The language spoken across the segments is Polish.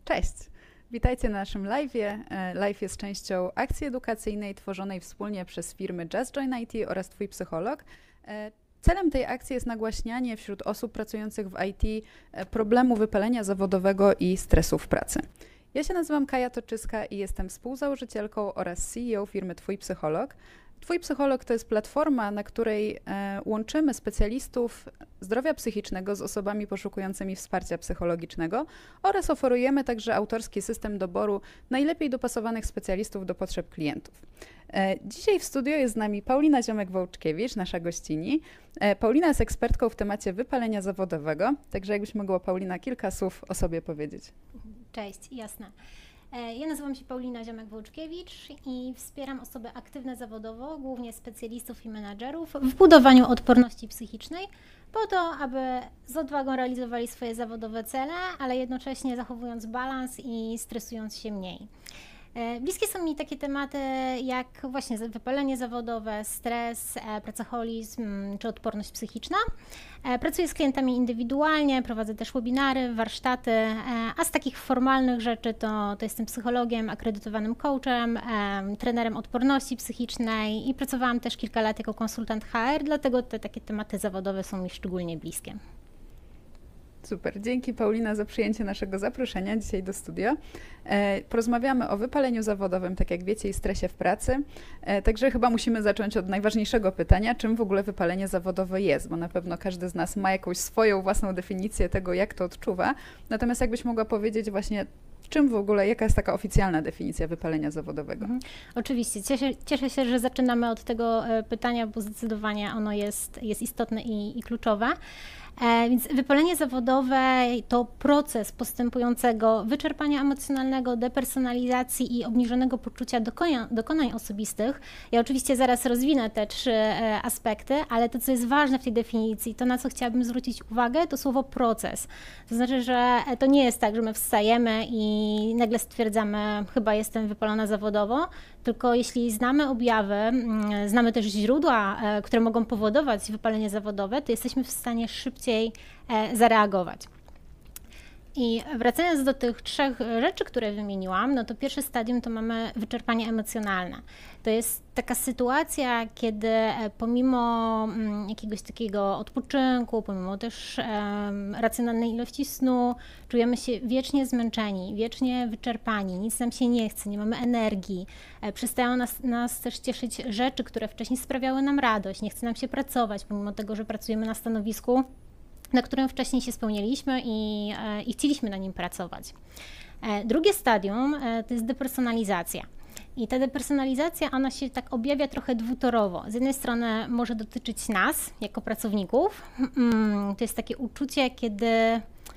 Cześć! Witajcie na naszym live'ie. Live jest częścią akcji edukacyjnej tworzonej wspólnie przez firmy Just Join IT oraz Twój Psycholog. Celem tej akcji jest nagłaśnianie wśród osób pracujących w IT problemu wypalenia zawodowego i stresu w pracy. Ja się nazywam Kaja Toczyska i jestem współzałożycielką oraz CEO firmy Twój Psycholog. Twój Psycholog to jest platforma, na której łączymy specjalistów zdrowia psychicznego z osobami poszukującymi wsparcia psychologicznego oraz oferujemy także autorski system doboru najlepiej dopasowanych specjalistów do potrzeb klientów. Dzisiaj w studio jest z nami Paulina Ziomek-Wołczkiewicz, nasza gościni. Paulina jest ekspertką w temacie wypalenia zawodowego, także jakbyś mogła, Paulina, kilka słów o sobie powiedzieć. Cześć, jasne. Ja nazywam się Paulina Ziomek-Wołczkiewicz i wspieram osoby aktywne zawodowo, głównie specjalistów i menadżerów w budowaniu odporności psychicznej po to, aby z odwagą realizowali swoje zawodowe cele, ale jednocześnie zachowując balans i stresując się mniej. Bliskie są mi takie tematy jak właśnie wypalenie zawodowe, stres, pracoholizm czy odporność psychiczna. Pracuję z klientami indywidualnie, prowadzę też webinary, warsztaty, a z takich formalnych rzeczy to jestem psychologiem, akredytowanym coachem, trenerem odporności psychicznej i pracowałam też kilka lat jako konsultant HR, dlatego te takie tematy zawodowe są mi szczególnie bliskie. Super, dzięki Paulina za przyjęcie naszego zaproszenia dzisiaj do studia. Porozmawiamy o wypaleniu zawodowym, tak jak wiecie, i stresie w pracy. Także chyba musimy zacząć od najważniejszego pytania, czym w ogóle wypalenie zawodowe jest, bo na pewno każdy z nas ma jakąś swoją własną definicję tego, jak to odczuwa. Natomiast jakbyś mogła powiedzieć właśnie, czym w ogóle, jaka jest taka oficjalna definicja wypalenia zawodowego? Oczywiście, cieszę się, że zaczynamy od tego pytania, bo zdecydowanie ono jest istotne i kluczowe. Więc wypalenie zawodowe to proces postępującego wyczerpania emocjonalnego, depersonalizacji i obniżonego poczucia dokonań osobistych. Ja oczywiście zaraz rozwinę te trzy aspekty, ale to, co jest ważne w tej definicji, to na co chciałabym zwrócić uwagę, to słowo proces. To znaczy, że to nie jest tak, że my wstajemy i nagle stwierdzamy, chyba jestem wypalona zawodowo, tylko jeśli znamy objawy, znamy też źródła, które mogą powodować wypalenie zawodowe, to jesteśmy w stanie szybciej zareagować. I wracając do tych trzech rzeczy, które wymieniłam, no to pierwsze stadium to mamy wyczerpanie emocjonalne. To jest taka sytuacja, kiedy pomimo jakiegoś takiego odpoczynku, pomimo też racjonalnej ilości snu, czujemy się wiecznie zmęczeni, wiecznie wyczerpani, nic nam się nie chce, nie mamy energii, przestają nas też cieszyć rzeczy, które wcześniej sprawiały nam radość, nie chce nam się pracować, pomimo tego, że pracujemy na stanowisku, na którym wcześniej się spełniliśmy i chcieliśmy na nim pracować. Drugie stadium to jest depersonalizacja. I ta depersonalizacja, ona się tak objawia trochę dwutorowo. Z jednej strony może dotyczyć nas, jako pracowników. To jest takie uczucie, kiedy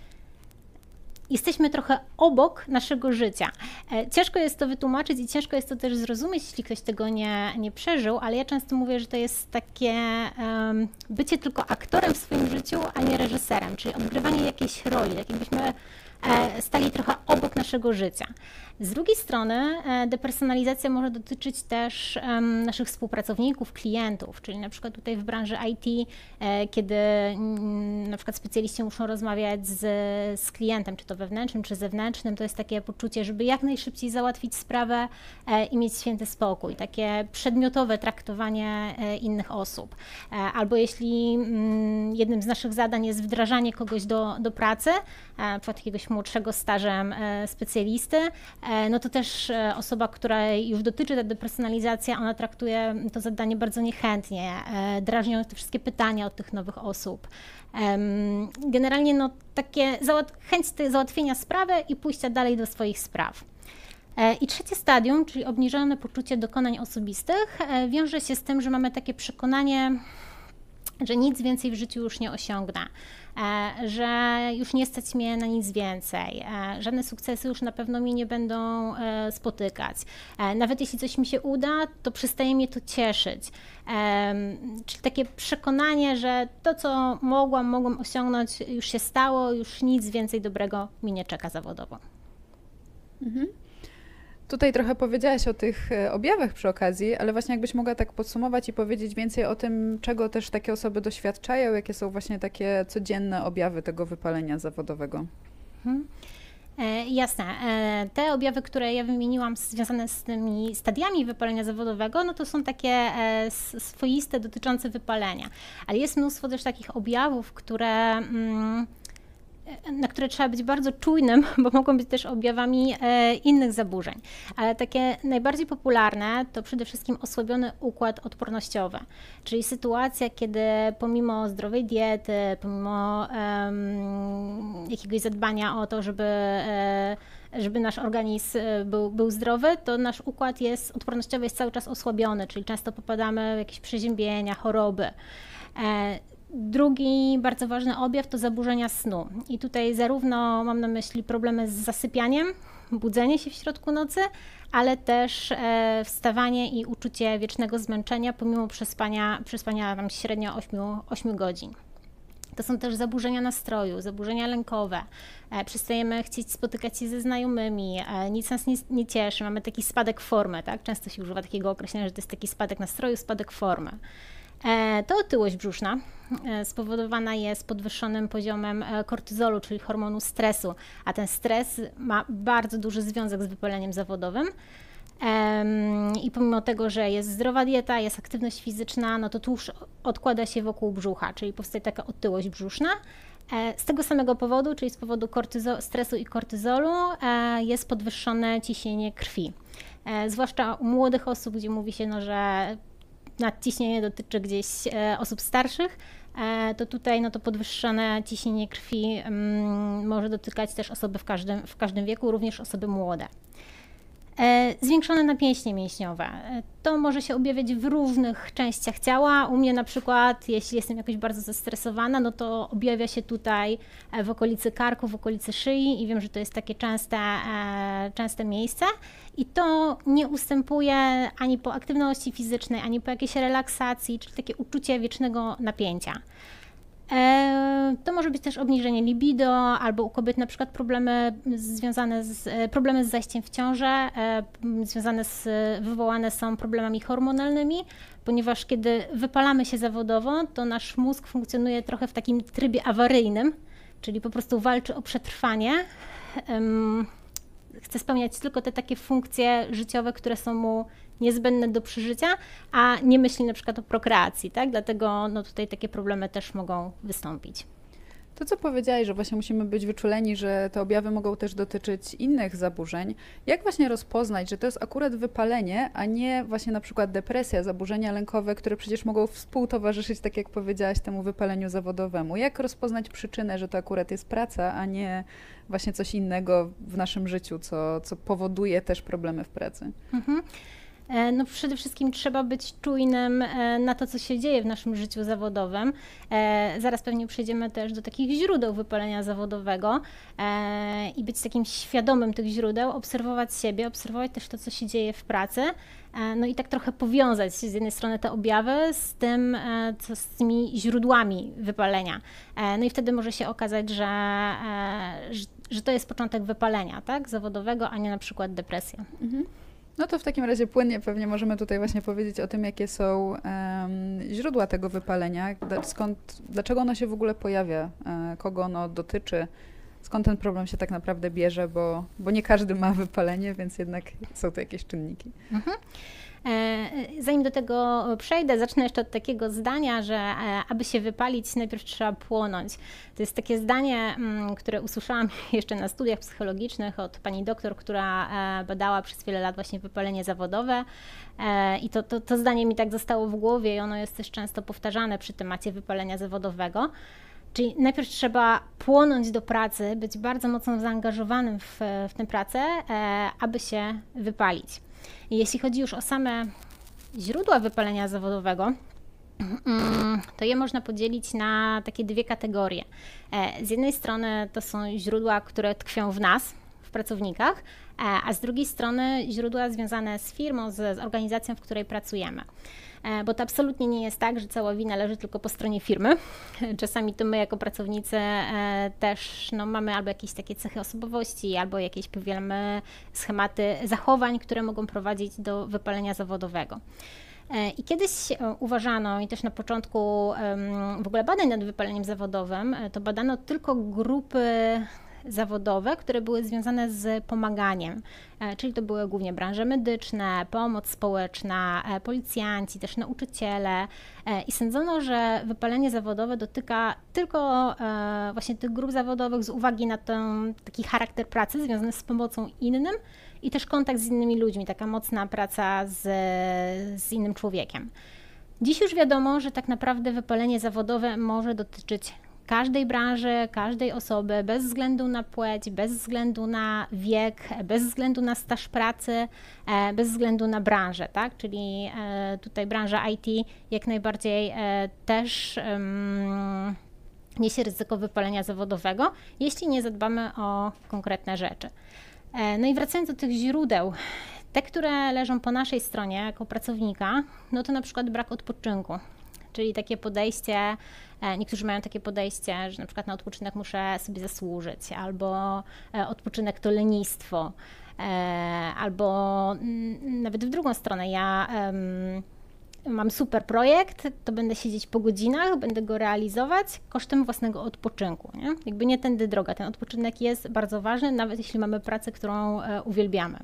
jesteśmy trochę obok naszego życia. Ciężko jest to wytłumaczyć i ciężko jest to też zrozumieć, jeśli ktoś tego nie przeżył, ale ja często mówię, że to jest takie bycie tylko aktorem w swoim życiu, a nie reżyserem, czyli odgrywanie jakiejś roli, tak jakbyśmy stali trochę obok naszego życia. Z drugiej strony depersonalizacja może dotyczyć też naszych współpracowników, klientów, czyli na przykład tutaj w branży IT, kiedy na przykład specjaliści muszą rozmawiać z klientem, czy to wewnętrznym, czy zewnętrznym, to jest takie poczucie, żeby jak najszybciej załatwić sprawę i mieć święty spokój, takie przedmiotowe traktowanie innych osób. Albo jeśli jednym z naszych zadań jest wdrażanie kogoś do pracy, na przykład jakiegoś młodszego stażem specjalisty, no to też osoba, której już dotyczy ta depersonalizacja, ona traktuje to zadanie bardzo niechętnie, drażnią te wszystkie pytania od tych nowych osób. Generalnie no, takie chęć załatwienia sprawy i pójścia dalej do swoich spraw. I trzecie stadium, czyli obniżone poczucie dokonań osobistych, wiąże się z tym, że mamy takie przekonanie, że nic więcej w życiu już nie osiągnę, że już nie stać mnie na nic więcej, żadne sukcesy już na pewno mnie nie będą spotykać. Nawet jeśli coś mi się uda, to przestaje mnie to cieszyć. Czyli takie przekonanie, że to, co mogłam osiągnąć, już się stało, już nic więcej dobrego mi nie czeka zawodowo. Mhm. Tutaj trochę powiedziałaś o tych objawach przy okazji, ale właśnie jakbyś mogła tak podsumować i powiedzieć więcej o tym, czego też takie osoby doświadczają, jakie są właśnie takie codzienne objawy tego wypalenia zawodowego. Jasne. Te objawy, które ja wymieniłam związane z tymi stadiami wypalenia zawodowego, no to są takie swoiste, dotyczące wypalenia. Ale jest mnóstwo też takich objawów, na które trzeba być bardzo czujnym, bo mogą być też objawami innych zaburzeń. Ale takie najbardziej popularne to przede wszystkim osłabiony układ odpornościowy, czyli sytuacja, kiedy pomimo zdrowej diety, pomimo jakiegoś zadbania o to, żeby nasz organizm był zdrowy, to nasz układ odpornościowy jest cały czas osłabiony, czyli często popadamy w jakieś przeziębienia, choroby. Drugi bardzo ważny objaw to zaburzenia snu. I tutaj zarówno mam na myśli problemy z zasypianiem, budzenie się w środku nocy, ale też wstawanie i uczucie wiecznego zmęczenia pomimo przespania tam średnio 8 godzin. To są też zaburzenia nastroju, zaburzenia lękowe. Przestajemy chcieć spotykać się ze znajomymi, nic nas nie cieszy, mamy taki spadek formy, tak? Często się używa takiego określenia, że to jest taki spadek nastroju, spadek formy. To otyłość brzuszna spowodowana jest podwyższonym poziomem kortyzolu, czyli hormonu stresu, a ten stres ma bardzo duży związek z wypaleniem zawodowym. I pomimo tego, że jest zdrowa dieta, jest aktywność fizyczna, no to tłuszcz odkłada się wokół brzucha, czyli powstaje taka otyłość brzuszna. Z tego samego powodu, czyli z powodu stresu i kortyzolu, jest podwyższone ciśnienie krwi. Zwłaszcza u młodych osób, gdzie mówi się, że nadciśnienie dotyczy gdzieś osób starszych, to tutaj to podwyższone ciśnienie krwi może dotykać też osoby w każdym wieku, również osoby młode. Zwiększone napięcie mięśniowe. To może się objawiać w różnych częściach ciała. U mnie na przykład, jeśli jestem jakoś bardzo zestresowana, no to objawia się tutaj w okolicy karku, w okolicy szyi i wiem, że to jest takie częste miejsce. I to nie ustępuje ani po aktywności fizycznej, ani po jakiejś relaksacji, czyli takie uczucie wiecznego napięcia. To może być też obniżenie libido, albo u kobiet na przykład problemy z zajściem w ciążę, wywołane są problemami hormonalnymi, ponieważ kiedy wypalamy się zawodowo, to nasz mózg funkcjonuje trochę w takim trybie awaryjnym, czyli po prostu walczy o przetrwanie. Chce spełniać tylko te takie funkcje życiowe, które są mu niezbędne do przeżycia, a nie myśli na przykład o prokreacji, tak? Dlatego tutaj takie problemy też mogą wystąpić. To, co powiedziałaś, że właśnie musimy być wyczuleni, że te objawy mogą też dotyczyć innych zaburzeń. Jak właśnie rozpoznać, że to jest akurat wypalenie, a nie właśnie na przykład depresja, zaburzenia lękowe, które przecież mogą współtowarzyszyć, tak jak powiedziałaś, temu wypaleniu zawodowemu? Jak rozpoznać przyczynę, że to akurat jest praca, a nie właśnie coś innego w naszym życiu, co powoduje też problemy w pracy? No przede wszystkim trzeba być czujnym na to, co się dzieje w naszym życiu zawodowym. Zaraz pewnie przejdziemy też do takich źródeł wypalenia zawodowego i być takim świadomym tych źródeł, obserwować siebie, obserwować też to, co się dzieje w pracy. No i tak trochę powiązać z jednej strony te objawy z tym, z tymi źródłami wypalenia. No i wtedy może się okazać, że to jest początek wypalenia, tak, zawodowego, a nie na przykład depresja. No to w takim razie płynnie pewnie możemy tutaj właśnie powiedzieć o tym, jakie są źródła tego wypalenia, dlaczego ono się w ogóle pojawia, kogo ono dotyczy, skąd ten problem się tak naprawdę bierze, bo nie każdy ma wypalenie, więc jednak są to jakieś czynniki. Zanim do tego przejdę, zacznę jeszcze od takiego zdania, że aby się wypalić, najpierw trzeba płonąć. To jest takie zdanie, które usłyszałam jeszcze na studiach psychologicznych od pani doktor, która badała przez wiele lat właśnie wypalenie zawodowe i to zdanie mi tak zostało w głowie i ono jest też często powtarzane przy temacie wypalenia zawodowego. Czyli najpierw trzeba płonąć do pracy, być bardzo mocno zaangażowanym w tę pracę, aby się wypalić. I jeśli chodzi już o same źródła wypalenia zawodowego, to je można podzielić na takie dwie kategorie. Z jednej strony to są źródła, które tkwią w nas, w pracownikach, a z drugiej strony źródła związane z firmą, z organizacją, w której pracujemy. Bo to absolutnie nie jest tak, że cała wina leży tylko po stronie firmy. Czasami to my jako pracownicy też mamy albo jakieś takie cechy osobowości, albo jakieś powielamy schematy zachowań, które mogą prowadzić do wypalenia zawodowego. I kiedyś uważano, i też na początku w ogóle badań nad wypaleniem zawodowym, to badano tylko grupy zawodowe, które były związane z pomaganiem, czyli to były głównie branże medyczne, pomoc społeczna, policjanci, też nauczyciele i sądzono, że wypalenie zawodowe dotyka tylko właśnie tych grup zawodowych z uwagi na ten taki charakter pracy związany z pomocą innym i też kontakt z innymi ludźmi, taka mocna praca z innym człowiekiem. Dziś już wiadomo, że tak naprawdę wypalenie zawodowe może dotyczyć każdej branży, każdej osoby, bez względu na płeć, bez względu na wiek, bez względu na staż pracy, bez względu na branżę, tak? Czyli tutaj branża IT jak najbardziej też niesie ryzyko wypalenia zawodowego, jeśli nie zadbamy o konkretne rzeczy. No i wracając do tych źródeł, te, które leżą po naszej stronie jako pracownika, no to na przykład brak odpoczynku, czyli takie podejście, niektórzy mają takie podejście, że na przykład na odpoczynek muszę sobie zasłużyć, albo odpoczynek to lenistwo, albo nawet w drugą stronę, ja mam super projekt, to będę siedzieć po godzinach, będę go realizować kosztem własnego odpoczynku. Nie? Jakby nie tędy droga, ten odpoczynek jest bardzo ważny, nawet jeśli mamy pracę, którą uwielbiamy.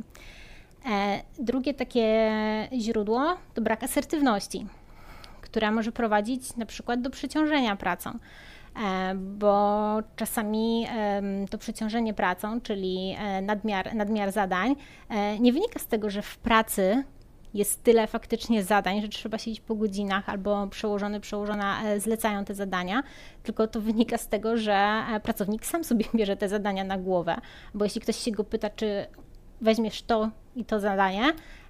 Drugie takie źródło to brak asertywności, która może prowadzić na przykład do przeciążenia pracą, bo czasami to przeciążenie pracą, czyli nadmiar zadań, nie wynika z tego, że w pracy jest tyle faktycznie zadań, że trzeba siedzieć po godzinach albo przełożona zlecają te zadania, tylko to wynika z tego, że pracownik sam sobie bierze te zadania na głowę, bo jeśli ktoś się go pyta, czy weźmiesz to i to zadanie,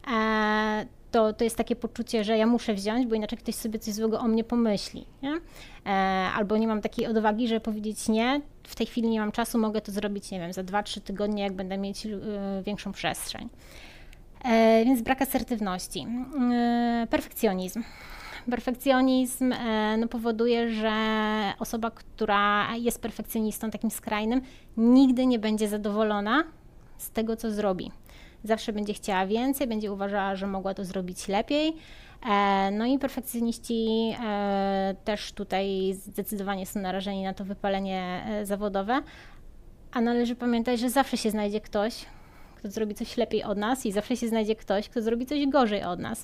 to jest takie poczucie, że ja muszę wziąć, bo inaczej ktoś sobie coś złego o mnie pomyśli. Nie? Albo nie mam takiej odwagi, żeby powiedzieć nie, w tej chwili nie mam czasu, mogę to zrobić, nie wiem, za 2-3 tygodnie, jak będę mieć większą przestrzeń. Więc brak asertywności. Perfekcjonizm. Perfekcjonizm powoduje, że osoba, która jest perfekcjonistą takim skrajnym, nigdy nie będzie zadowolona z tego, co zrobi. Zawsze będzie chciała więcej, będzie uważała, że mogła to zrobić lepiej. No i perfekcjoniści też tutaj zdecydowanie są narażeni na to wypalenie zawodowe, a należy pamiętać, że zawsze się znajdzie ktoś, kto zrobi coś lepiej od nas i zawsze się znajdzie ktoś, kto zrobi coś gorzej od nas.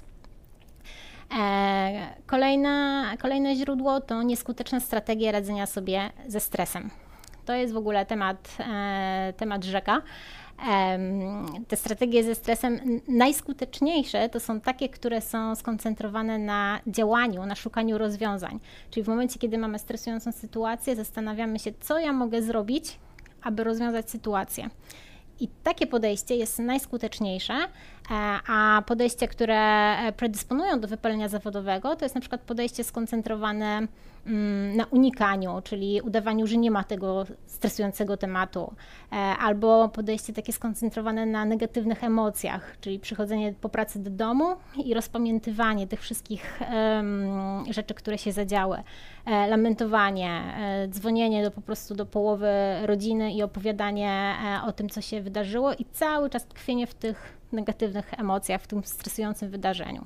Kolejne źródło to nieskuteczna strategia radzenia sobie ze stresem. To jest w ogóle temat rzeka. Te strategie ze stresem najskuteczniejsze to są takie, które są skoncentrowane na działaniu, na szukaniu rozwiązań. Czyli w momencie, kiedy mamy stresującą sytuację, zastanawiamy się, co ja mogę zrobić, aby rozwiązać sytuację. I takie podejście jest najskuteczniejsze, a podejścia, które predysponują do wypalenia zawodowego, to jest na przykład podejście skoncentrowane na unikaniu, czyli udawaniu, że nie ma tego stresującego tematu, albo podejście takie skoncentrowane na negatywnych emocjach, czyli przychodzenie po pracy do domu i rozpamiętywanie tych wszystkich rzeczy, które się zadziały, lamentowanie, dzwonienie po prostu do połowy rodziny i opowiadanie o tym, co się wydarzyło i cały czas tkwienie w tych negatywnych emocjach, w tym stresującym wydarzeniu.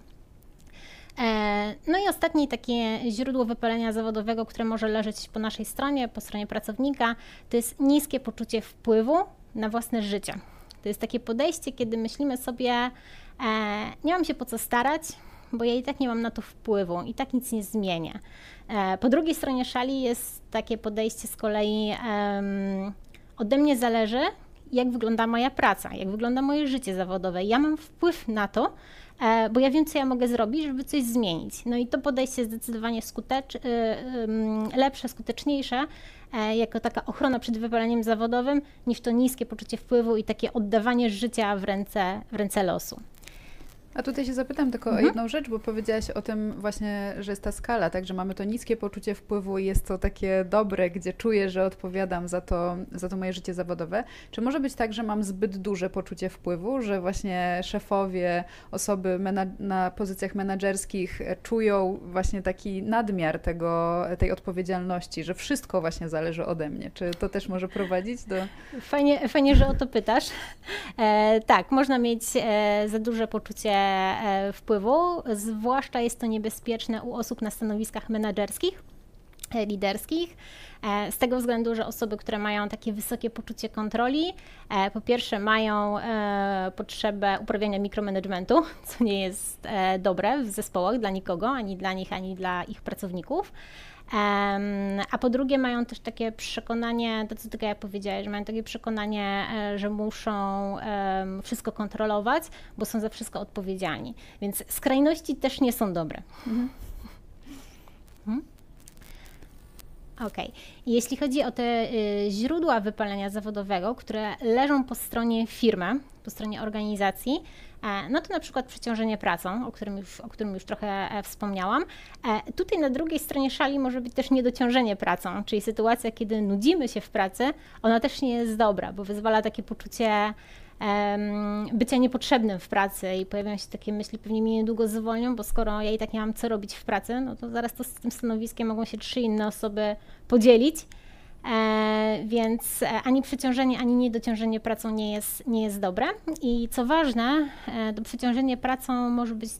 No i ostatnie takie źródło wypalenia zawodowego, które może leżeć po naszej stronie, po stronie pracownika, to jest niskie poczucie wpływu na własne życie. To jest takie podejście, kiedy myślimy sobie, nie mam się po co starać, bo ja i tak nie mam na to wpływu, i tak nic nie zmienię. Po drugiej stronie szali jest takie podejście z kolei, ode mnie zależy, jak wygląda moja praca, jak wygląda moje życie zawodowe. Ja mam wpływ na to, bo ja wiem, co ja mogę zrobić, żeby coś zmienić. No i to podejście jest zdecydowanie lepsze, skuteczniejsze, jako taka ochrona przed wypaleniem zawodowym, niż to niskie poczucie wpływu i takie oddawanie życia w ręce losu. A tutaj się zapytam tylko o jedną rzecz, bo powiedziałaś o tym właśnie, że jest ta skala, tak, że mamy to niskie poczucie wpływu i jest to takie dobre, gdzie czuję, że odpowiadam za to moje życie zawodowe. Czy może być tak, że mam zbyt duże poczucie wpływu, że właśnie szefowie, osoby na pozycjach menedżerskich czują właśnie taki nadmiar tej odpowiedzialności, że wszystko właśnie zależy ode mnie? Czy to też może prowadzić do... Fajnie, że o to pytasz. Tak, można mieć za duże poczucie wpływu, zwłaszcza jest to niebezpieczne u osób na stanowiskach menedżerskich, liderskich, z tego względu, że osoby, które mają takie wysokie poczucie kontroli, po pierwsze mają potrzebę uprawiania mikromanagementu, co nie jest dobre w zespołach dla nikogo, ani dla nich, ani dla ich pracowników. A po drugie mają też takie przekonanie, to co tak jak powiedziałeś, że mają takie przekonanie, że muszą wszystko kontrolować, bo są za wszystko odpowiedzialni. Więc skrajności też nie są dobre. Okej. Jeśli chodzi o te źródła wypalenia zawodowego, które leżą po stronie firmy, po stronie organizacji, no to na przykład przeciążenie pracą, o którym już trochę wspomniałam. Tutaj na drugiej stronie szali może być też niedociążenie pracą, czyli sytuacja, kiedy nudzimy się w pracy, ona też nie jest dobra, bo wyzwala takie poczucie bycia niepotrzebnym w pracy i pojawiają się takie myśli, pewnie mnie niedługo zwolnią, bo skoro ja i tak nie mam co robić w pracy, no to zaraz to z tym stanowiskiem mogą się 3 inne osoby podzielić, więc ani przeciążenie, ani niedociążenie pracą nie jest dobre. I co ważne, to przeciążenie pracą może być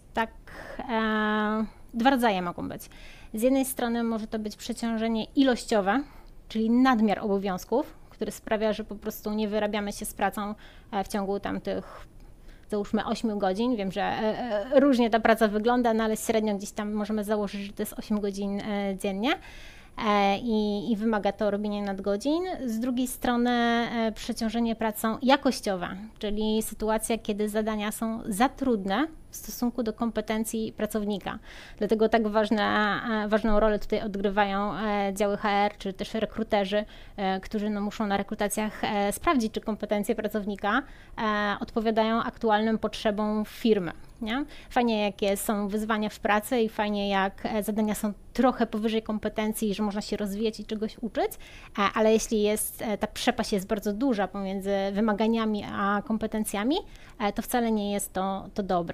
dwa rodzaje mogą być. Z jednej strony może to być przeciążenie ilościowe, czyli nadmiar obowiązków, który sprawia, że po prostu nie wyrabiamy się z pracą w ciągu tych, załóżmy 8 godzin. Wiem, że różnie ta praca wygląda, no ale średnio gdzieś tam możemy założyć, że to jest 8 godzin dziennie i wymaga to robienia nadgodzin. Z drugiej strony przeciążenie pracą jakościowe, czyli sytuacja, kiedy zadania są za trudne w stosunku do kompetencji pracownika. Dlatego tak ważną rolę tutaj odgrywają działy HR, czy też rekruterzy, którzy muszą na rekrutacjach sprawdzić, czy kompetencje pracownika odpowiadają aktualnym potrzebom firmy. Nie? Fajnie, jakie są wyzwania w pracy i fajnie, jak zadania są trochę powyżej kompetencji, że można się rozwijać i czegoś uczyć, ale jeśli ta przepaść jest bardzo duża pomiędzy wymaganiami a kompetencjami, to wcale nie jest to dobre.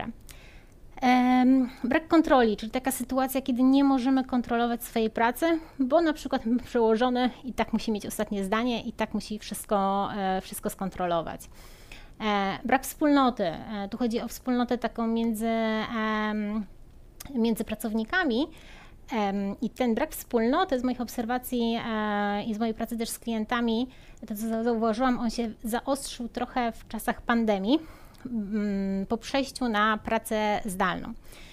Brak kontroli, czyli taka sytuacja, kiedy nie możemy kontrolować swojej pracy, bo na przykład przełożony i tak musi mieć ostatnie zdanie i tak musi wszystko skontrolować. Brak wspólnoty, tu chodzi o wspólnotę taką między pracownikami i ten brak wspólnoty z moich obserwacji i z mojej pracy też z klientami, to co zauważyłam, on się zaostrzył trochę w czasach pandemii, po przejściu na pracę zdalną.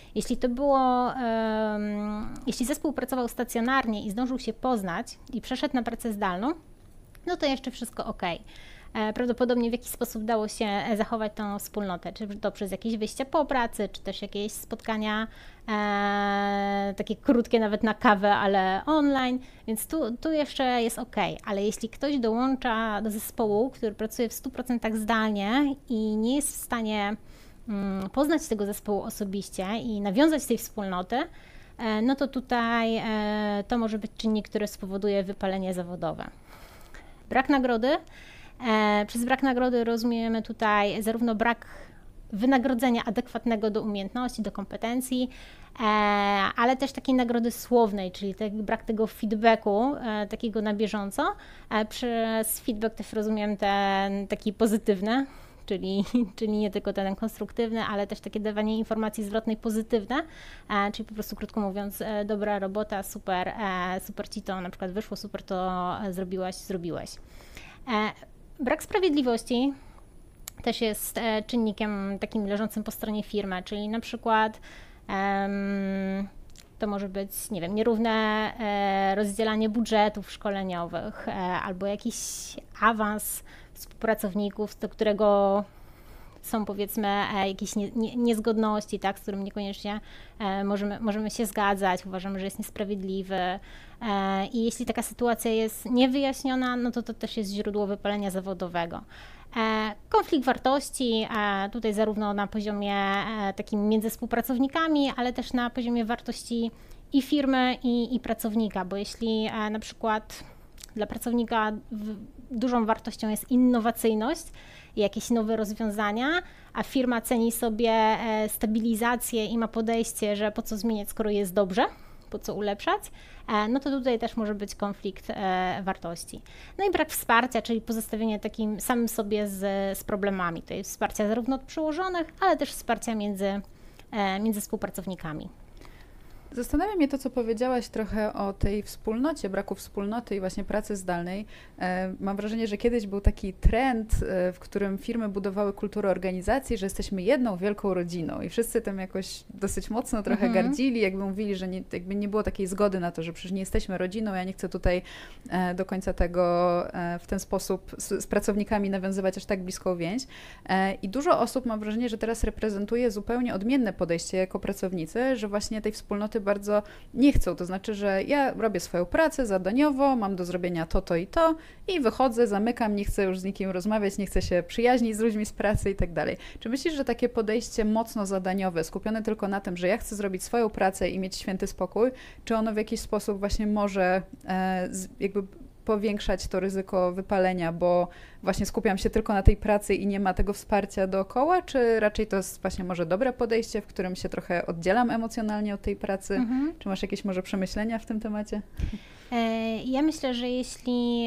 Jeśli zespół pracował stacjonarnie i zdążył się poznać i przeszedł na pracę zdalną, no to jeszcze wszystko ok. Prawdopodobnie w jakiś sposób dało się zachować tą wspólnotę, czy to przez jakieś wyjścia po pracy, czy też jakieś spotkania takie krótkie, nawet na kawę, ale online, więc tu jeszcze jest ok. Ale jeśli ktoś dołącza do zespołu, który pracuje w 100% zdalnie i nie jest w stanie poznać tego zespołu osobiście i nawiązać tej wspólnoty, no to tutaj to może być czynnik, który spowoduje wypalenie zawodowe. Brak nagrody. Przez brak nagrody rozumiemy tutaj zarówno brak wynagrodzenia adekwatnego do umiejętności, do kompetencji, ale też takiej nagrody słownej, czyli brak tego feedbacku takiego na bieżąco. Przez feedback też rozumiem ten taki pozytywny, czyli nie tylko ten konstruktywny, ale też takie dawanie informacji zwrotnej pozytywne, czyli po prostu krótko mówiąc, dobra robota, super ci to na przykład wyszło, super to zrobiłeś. Brak sprawiedliwości też jest czynnikiem takim leżącym po stronie firmy, czyli na przykład to może być, nie wiem, nierówne rozdzielanie budżetów szkoleniowych albo jakiś awans współpracowników, do którego są powiedzmy jakieś niezgodności, tak, z którym niekoniecznie możemy się zgadzać, uważamy, że jest niesprawiedliwy i jeśli taka sytuacja jest niewyjaśniona, no to też jest źródło wypalenia zawodowego. Konflikt wartości, tutaj zarówno na poziomie takim między współpracownikami, ale też na poziomie wartości i firmy, i pracownika, bo jeśli na przykład dla pracownika dużą wartością jest innowacyjność i jakieś nowe rozwiązania, a firma ceni sobie stabilizację i ma podejście, że po co zmieniać, skoro jest dobrze, po co ulepszać, no to tutaj też może być konflikt wartości. No i brak wsparcia, czyli pozostawienie takim samym sobie z problemami. To jest wsparcia zarówno od przełożonych, ale też wsparcia między współpracownikami. Zastanawia mnie to, co powiedziałaś trochę o tej wspólnocie, braku wspólnoty i właśnie pracy zdalnej. Mam wrażenie, że kiedyś był taki trend, w którym firmy budowały kulturę organizacji, że jesteśmy jedną wielką rodziną i wszyscy tym jakoś dosyć mocno trochę gardzili, jakby mówili, że jakby nie było takiej zgody na to, że przecież nie jesteśmy rodziną, ja nie chcę tutaj do końca tego w ten sposób z pracownikami nawiązywać aż tak bliską więź. I dużo osób, mam wrażenie, że teraz reprezentuje zupełnie odmienne podejście jako pracownicy, że właśnie tej wspólnoty bardzo nie chcą. To znaczy, że ja robię swoją pracę zadaniowo, mam do zrobienia to i wychodzę, zamykam, nie chcę już z nikim rozmawiać, nie chcę się przyjaźnić z ludźmi z pracy i tak dalej. Czy myślisz, że takie podejście mocno zadaniowe, skupione tylko na tym, że ja chcę zrobić swoją pracę i mieć święty spokój, czy ono w jakiś sposób właśnie może jakby powiększać to ryzyko wypalenia, bo właśnie skupiam się tylko na tej pracy i nie ma tego wsparcia dookoła, czy raczej to jest właśnie może dobre podejście, w którym się trochę oddzielam emocjonalnie od tej pracy? Czy masz jakieś może przemyślenia w tym temacie? Ja myślę, że jeśli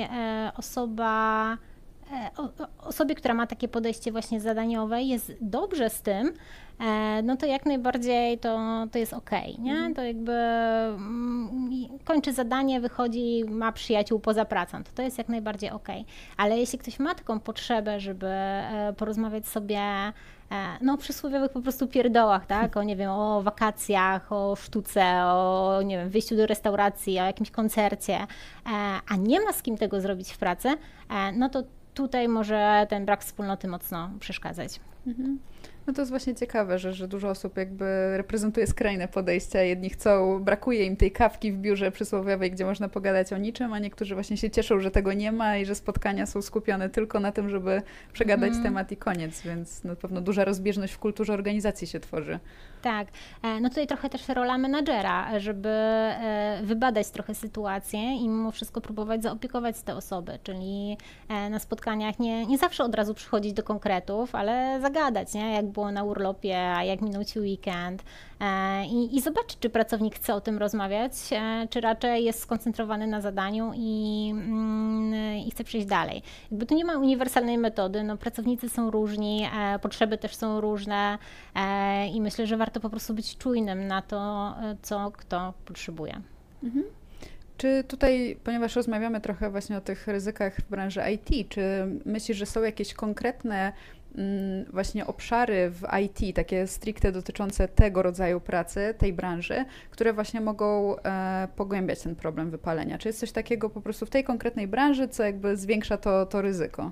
osobie, która ma takie podejście właśnie zadaniowe, jest dobrze z tym, no to jak najbardziej to jest okej, nie? To jakby kończy zadanie, wychodzi, ma przyjaciół poza pracą, to jest jak najbardziej okej. Ale jeśli ktoś ma taką potrzebę, żeby porozmawiać sobie no o przysłowiowych po prostu pierdołach, tak? O nie wiem, o wakacjach, o sztuce, o nie wiem, wyjściu do restauracji, o jakimś koncercie, a nie ma z kim tego zrobić w pracy, no to tutaj może ten brak wspólnoty mocno przeszkadzać. No to jest właśnie ciekawe, że dużo osób jakby reprezentuje skrajne podejścia. Jedni chcą, brakuje im tej kawki w biurze przysłowiowej, gdzie można pogadać o niczym, a niektórzy właśnie się cieszą, że tego nie ma i że spotkania są skupione tylko na tym, żeby przegadać temat i koniec, więc na pewno duża rozbieżność w kulturze organizacji się tworzy. Tak, no tutaj trochę też rola menadżera, żeby wybadać trochę sytuację i mimo wszystko próbować zaopiekować te osoby, czyli na spotkaniach nie zawsze od razu przychodzić do konkretów, ale zagadać, nie? Jak było na urlopie, a jak minął Ci weekend i zobaczyć, czy pracownik chce o tym rozmawiać, czy raczej jest skoncentrowany na zadaniu i chce przejść dalej. Jakby tu nie ma uniwersalnej metody, no pracownicy są różni, potrzeby też są różne i myślę, że warto po prostu być czujnym na to, co kto potrzebuje. Czy tutaj, ponieważ rozmawiamy trochę właśnie o tych ryzykach w branży IT, czy myślisz, że są jakieś konkretne właśnie obszary w IT, takie stricte dotyczące tego rodzaju pracy, tej branży, które właśnie mogą pogłębiać ten problem wypalenia? Czy jest coś takiego po prostu w tej konkretnej branży, co jakby zwiększa to ryzyko?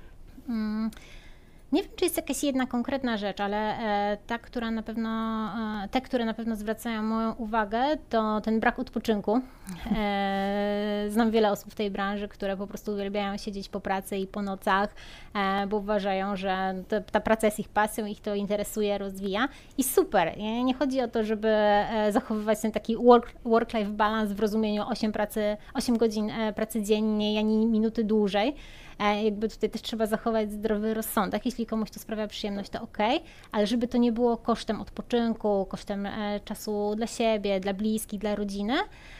Nie wiem, czy jest jakaś jedna konkretna rzecz, ale te, które na pewno zwracają moją uwagę, to ten brak odpoczynku. Znam wiele osób w tej branży, które po prostu uwielbiają siedzieć po pracy i po nocach, bo uważają, że ta praca jest ich pasją, ich to interesuje, rozwija i super. Nie chodzi o to, żeby zachowywać ten taki work-life balance w rozumieniu 8 godzin pracy dziennie, ani minuty dłużej. Jakby tutaj też trzeba zachować zdrowy rozsądek. Jeśli komuś to sprawia przyjemność, to okej, ale żeby to nie było kosztem odpoczynku, kosztem czasu dla siebie, dla bliskich, dla rodziny.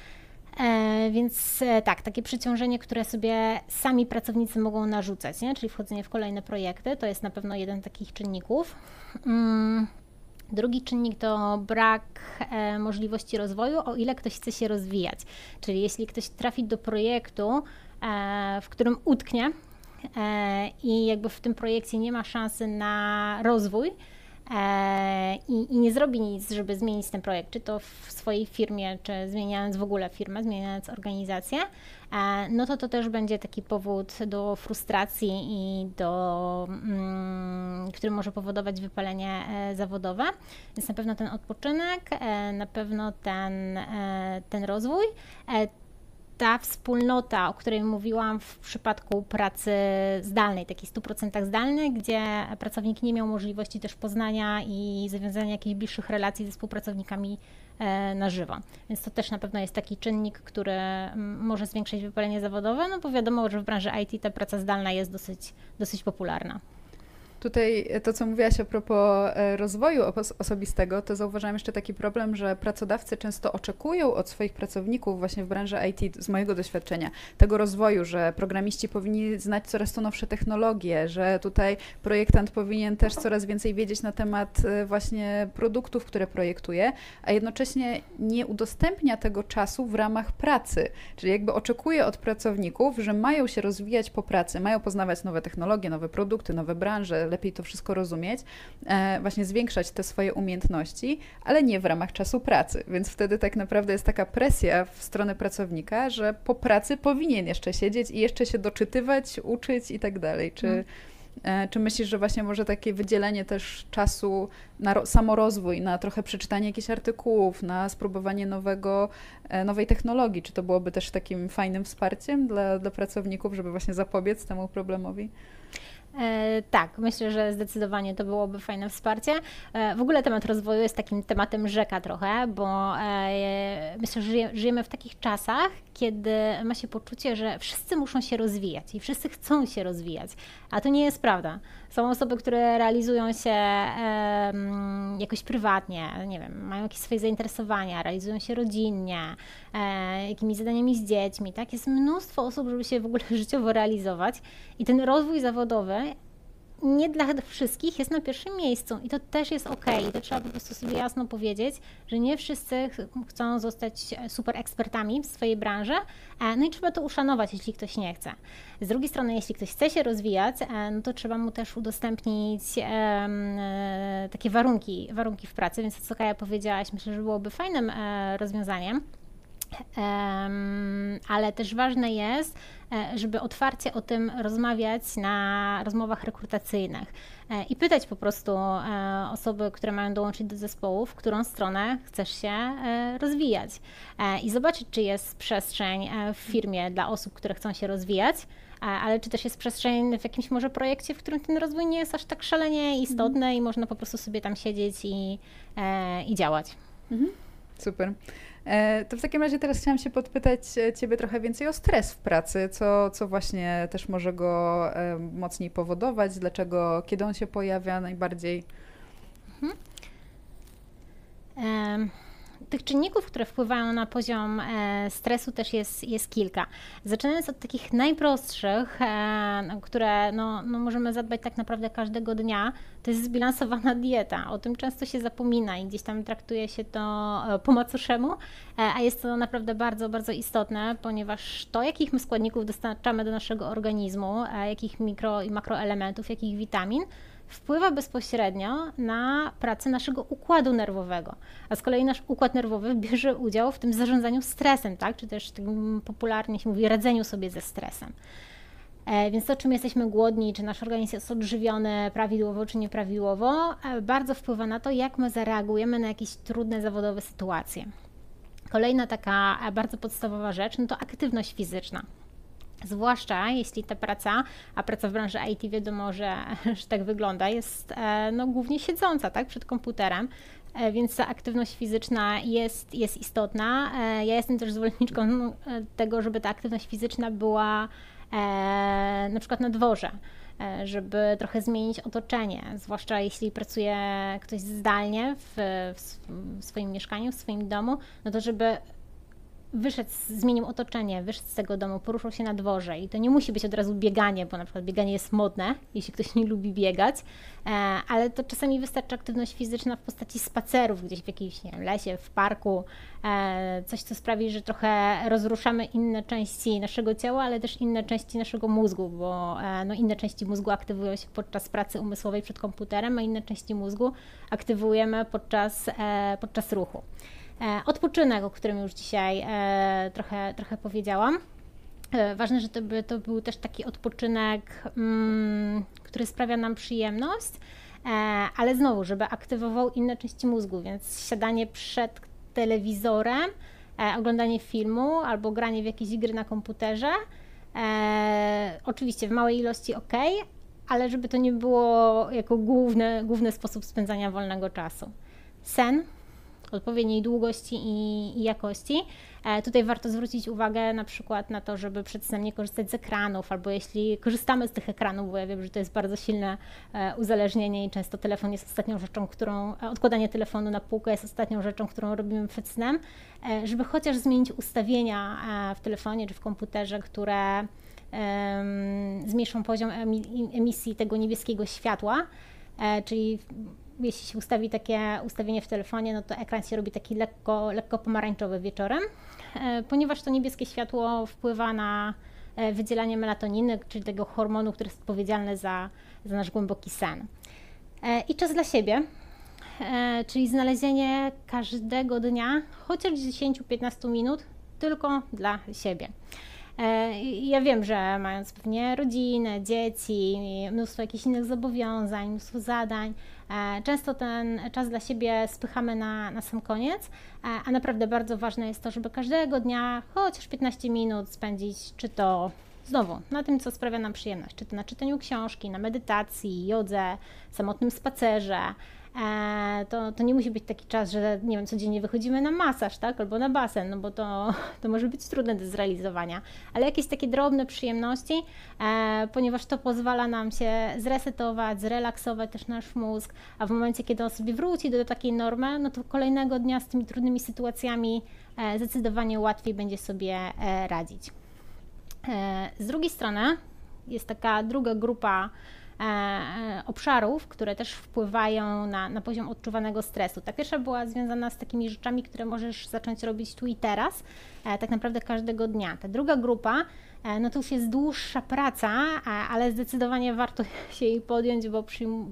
Więc tak, takie przeciążenie, które sobie sami pracownicy mogą narzucać, nie? Czyli wchodzenie w kolejne projekty, to jest na pewno jeden z takich czynników. Drugi czynnik to brak możliwości rozwoju, o ile ktoś chce się rozwijać. Czyli jeśli ktoś trafi do projektu, w którym utknie i jakby w tym projekcie nie ma szansy na rozwój i nie zrobi nic, żeby zmienić ten projekt, czy to w swojej firmie, czy zmieniając w ogóle firmę, zmieniając organizację, no to też będzie taki powód do frustracji i który może powodować wypalenie zawodowe. Więc na pewno ten odpoczynek, na pewno ten rozwój. Ta wspólnota, o której mówiłam w przypadku pracy zdalnej, takiej 100% zdalnej, gdzie pracownik nie miał możliwości też poznania i zawiązania jakichś bliższych relacji ze współpracownikami na żywo. Więc to też na pewno jest taki czynnik, który może zwiększyć wypalenie zawodowe, no bo wiadomo, że w branży IT ta praca zdalna jest dosyć popularna. Tutaj to, co mówiłaś a propos rozwoju osobistego, to zauważam jeszcze taki problem, że pracodawcy często oczekują od swoich pracowników właśnie w branży IT, z mojego doświadczenia, tego rozwoju, że programiści powinni znać coraz to nowsze technologie, że tutaj projektant powinien też coraz więcej wiedzieć na temat właśnie produktów, które projektuje, a jednocześnie nie udostępnia tego czasu w ramach pracy. Czyli jakby oczekuje od pracowników, że mają się rozwijać po pracy, mają poznawać nowe technologie, nowe produkty, nowe branże, lepiej to wszystko rozumieć, właśnie zwiększać te swoje umiejętności, ale nie w ramach czasu pracy. Więc wtedy tak naprawdę jest taka presja w stronę pracownika, że po pracy powinien jeszcze siedzieć i jeszcze się doczytywać, uczyć i tak dalej. Czy myślisz, że właśnie może takie wydzielenie też czasu na samorozwój, na trochę przeczytanie jakichś artykułów, na spróbowanie nowej technologii, czy to byłoby też takim fajnym wsparciem dla pracowników, żeby właśnie zapobiec temu problemowi? Tak, myślę, że zdecydowanie to byłoby fajne wsparcie. W ogóle temat rozwoju jest takim tematem rzeka trochę, bo myślę, że żyjemy w takich czasach, kiedy ma się poczucie, że wszyscy muszą się rozwijać i wszyscy chcą się rozwijać, a to nie jest prawda. Są osoby, które realizują się jakoś prywatnie, nie wiem, mają jakieś swoje zainteresowania, realizują się rodzinnie, jakimiś zadaniami z dziećmi, tak? Jest mnóstwo osób, żeby się w ogóle życiowo realizować i ten rozwój zawodowy nie dla wszystkich jest na pierwszym miejscu i to też jest okej. I to trzeba po prostu sobie jasno powiedzieć, że nie wszyscy chcą zostać super ekspertami w swojej branży, no i trzeba to uszanować, jeśli ktoś nie chce. Z drugiej strony, jeśli ktoś chce się rozwijać, no to trzeba mu też udostępnić takie warunki w pracy, więc to, co Kaja powiedziałaś, myślę, że byłoby fajnym rozwiązaniem. Ale też ważne jest, żeby otwarcie o tym rozmawiać na rozmowach rekrutacyjnych i pytać po prostu osoby, które mają dołączyć do zespołu, w którą stronę chcesz się rozwijać i zobaczyć, czy jest przestrzeń w firmie dla osób, które chcą się rozwijać, ale czy też jest przestrzeń w jakimś może projekcie, w którym ten rozwój nie jest aż tak szalenie istotny i można po prostu sobie tam siedzieć i działać. Super. To w takim razie teraz chciałam się podpytać Ciebie trochę więcej o stres w pracy, co właśnie też może go mocniej powodować, kiedy on się pojawia najbardziej? Tych czynników, które wpływają na poziom stresu też jest kilka. Zaczynając od takich najprostszych, które możemy zadbać tak naprawdę każdego dnia, to jest zbilansowana dieta. O tym często się zapomina i gdzieś tam traktuje się to po macoszemu, a jest to naprawdę bardzo, bardzo istotne, ponieważ to, jakich my składników dostarczamy do naszego organizmu, jakich mikro i makroelementów, jakich witamin, wpływa bezpośrednio na pracę naszego układu nerwowego, a z kolei nasz układ nerwowy bierze udział w tym zarządzaniu stresem, tak? Czy też tym popularnie się mówi radzeniu sobie ze stresem. Więc to, czym jesteśmy głodni, czy nasz organizm jest odżywiony prawidłowo, czy nieprawidłowo, bardzo wpływa na to, jak my zareagujemy na jakieś trudne zawodowe sytuacje. Kolejna taka bardzo podstawowa rzecz, to aktywność fizyczna. Zwłaszcza jeśli ta praca, a praca w branży IT wiadomo, że tak wygląda, jest głównie siedząca, tak, przed komputerem, więc ta aktywność fizyczna jest istotna. Ja jestem też zwolenniczką tego, żeby ta aktywność fizyczna była na przykład na dworze, żeby trochę zmienić otoczenie, zwłaszcza jeśli pracuje ktoś zdalnie w swoim mieszkaniu, w swoim domu, no to żeby zmienił otoczenie, wyszedł z tego domu, poruszał się na dworze i to nie musi być od razu bieganie, bo na przykład bieganie jest modne, jeśli ktoś nie lubi biegać, ale to czasami wystarczy aktywność fizyczna w postaci spacerów gdzieś w jakimś, nie wiem, lesie, w parku, coś, co sprawi, że trochę rozruszamy inne części naszego ciała, ale też inne części naszego mózgu, bo inne części mózgu aktywują się podczas pracy umysłowej przed komputerem, a inne części mózgu aktywujemy podczas ruchu. Odpoczynek, o którym już dzisiaj trochę powiedziałam. Ważne, że to był też taki odpoczynek, który sprawia nam przyjemność, ale znowu, żeby aktywował inne części mózgu, więc siadanie przed telewizorem, oglądanie filmu albo granie w jakieś gry na komputerze, oczywiście w małej ilości ale żeby to nie było jako główny sposób spędzania wolnego czasu. Sen, odpowiedniej długości i jakości. Tutaj warto zwrócić uwagę na przykład na to, żeby przed snem nie korzystać z ekranów, albo jeśli korzystamy z tych ekranów, bo ja wiem, że to jest bardzo silne uzależnienie i często telefon jest ostatnią rzeczą, odkładanie telefonu na półkę jest ostatnią rzeczą, którą robimy przed snem, żeby chociaż zmienić ustawienia w telefonie czy w komputerze, które zmniejszą poziom emisji tego niebieskiego światła, czyli jeśli się ustawi takie ustawienie w telefonie, no to ekran się robi taki lekko pomarańczowy wieczorem, ponieważ to niebieskie światło wpływa na wydzielanie melatoniny, czyli tego hormonu, który jest odpowiedzialny za nasz głęboki sen. I czas dla siebie, czyli znalezienie każdego dnia chociaż 10-15 minut tylko dla siebie. Ja wiem, że mając pewnie rodzinę, dzieci, mnóstwo jakichś innych zobowiązań, mnóstwo zadań, często ten czas dla siebie spychamy na sam koniec, a naprawdę bardzo ważne jest to, żeby każdego dnia chociaż 15 minut spędzić, czy to znowu na tym, co sprawia nam przyjemność, czy to na czytaniu książki, na medytacji, jodze, samotnym spacerze. To nie musi być taki czas, że nie wiem, codziennie wychodzimy na masaż, tak, albo na basen, no bo to może być trudne do zrealizowania, ale jakieś takie drobne przyjemności, ponieważ to pozwala nam się zresetować, zrelaksować też nasz mózg, a w momencie, kiedy on sobie wróci do takiej normy, no to kolejnego dnia z tymi trudnymi sytuacjami zdecydowanie łatwiej będzie sobie radzić. Z drugiej strony jest taka druga grupa obszarów, które też wpływają na poziom odczuwanego stresu. Ta pierwsza była związana z takimi rzeczami, które możesz zacząć robić tu i teraz, tak naprawdę każdego dnia. Ta druga grupa, no to już jest dłuższa praca, ale zdecydowanie warto się jej podjąć, bo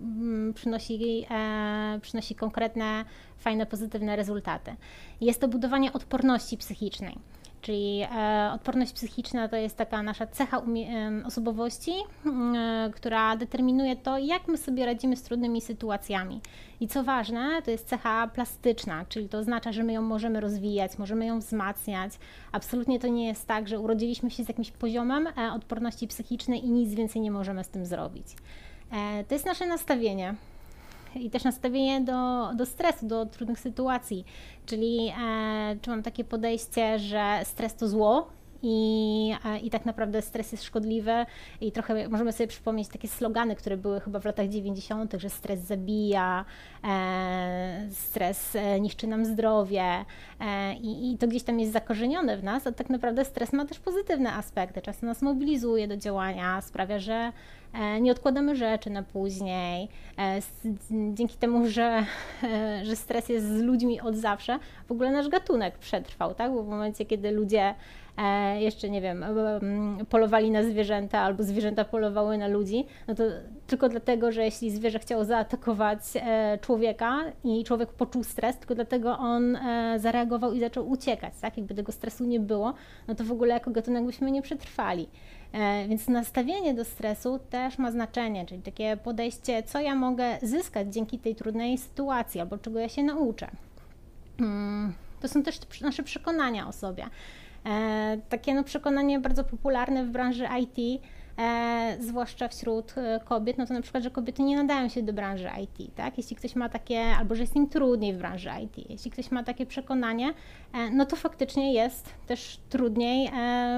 przynosi konkretne, fajne, pozytywne rezultaty. Jest to budowanie odporności psychicznej. Czyli odporność psychiczna to jest taka nasza cecha osobowości, która determinuje to, jak my sobie radzimy z trudnymi sytuacjami. I co ważne, to jest cecha plastyczna, czyli to oznacza, że my ją możemy rozwijać, możemy ją wzmacniać. Absolutnie to nie jest tak, że urodziliśmy się z jakimś poziomem odporności psychicznej i nic więcej nie możemy z tym zrobić. To jest nasze nastawienie. I też nastawienie do stresu, do trudnych sytuacji, czyli czy mam takie podejście, że stres to zło i tak naprawdę stres jest szkodliwy i trochę możemy sobie przypomnieć takie slogany, które były chyba w latach 90., że stres zabija, stres niszczy nam zdrowie i to gdzieś tam jest zakorzenione w nas, a tak naprawdę stres ma też pozytywne aspekty, czasem nas mobilizuje do działania, sprawia, że nie odkładamy rzeczy na później. Dzięki temu, że stres jest z ludźmi od zawsze, w ogóle nasz gatunek przetrwał, tak? Bo w momencie, kiedy ludzie jeszcze, nie wiem, polowali na zwierzęta albo zwierzęta polowały na ludzi, no to tylko dlatego, że jeśli zwierzę chciało zaatakować człowieka i człowiek poczuł stres, tylko dlatego on zareagował i zaczął uciekać, tak? Jakby tego stresu nie było, no to w ogóle jako gatunek byśmy nie przetrwali. Więc nastawienie do stresu też ma znaczenie, czyli takie podejście, co ja mogę zyskać dzięki tej trudnej sytuacji, albo czego ja się nauczę. To są też nasze przekonania o sobie. Takie przekonanie bardzo popularne w branży IT, zwłaszcza wśród kobiet, no to na przykład, że kobiety nie nadają się do branży IT, tak? Jeśli ktoś ma takie, albo że jest im trudniej w branży IT, jeśli ktoś ma takie przekonanie, no to faktycznie jest też trudniej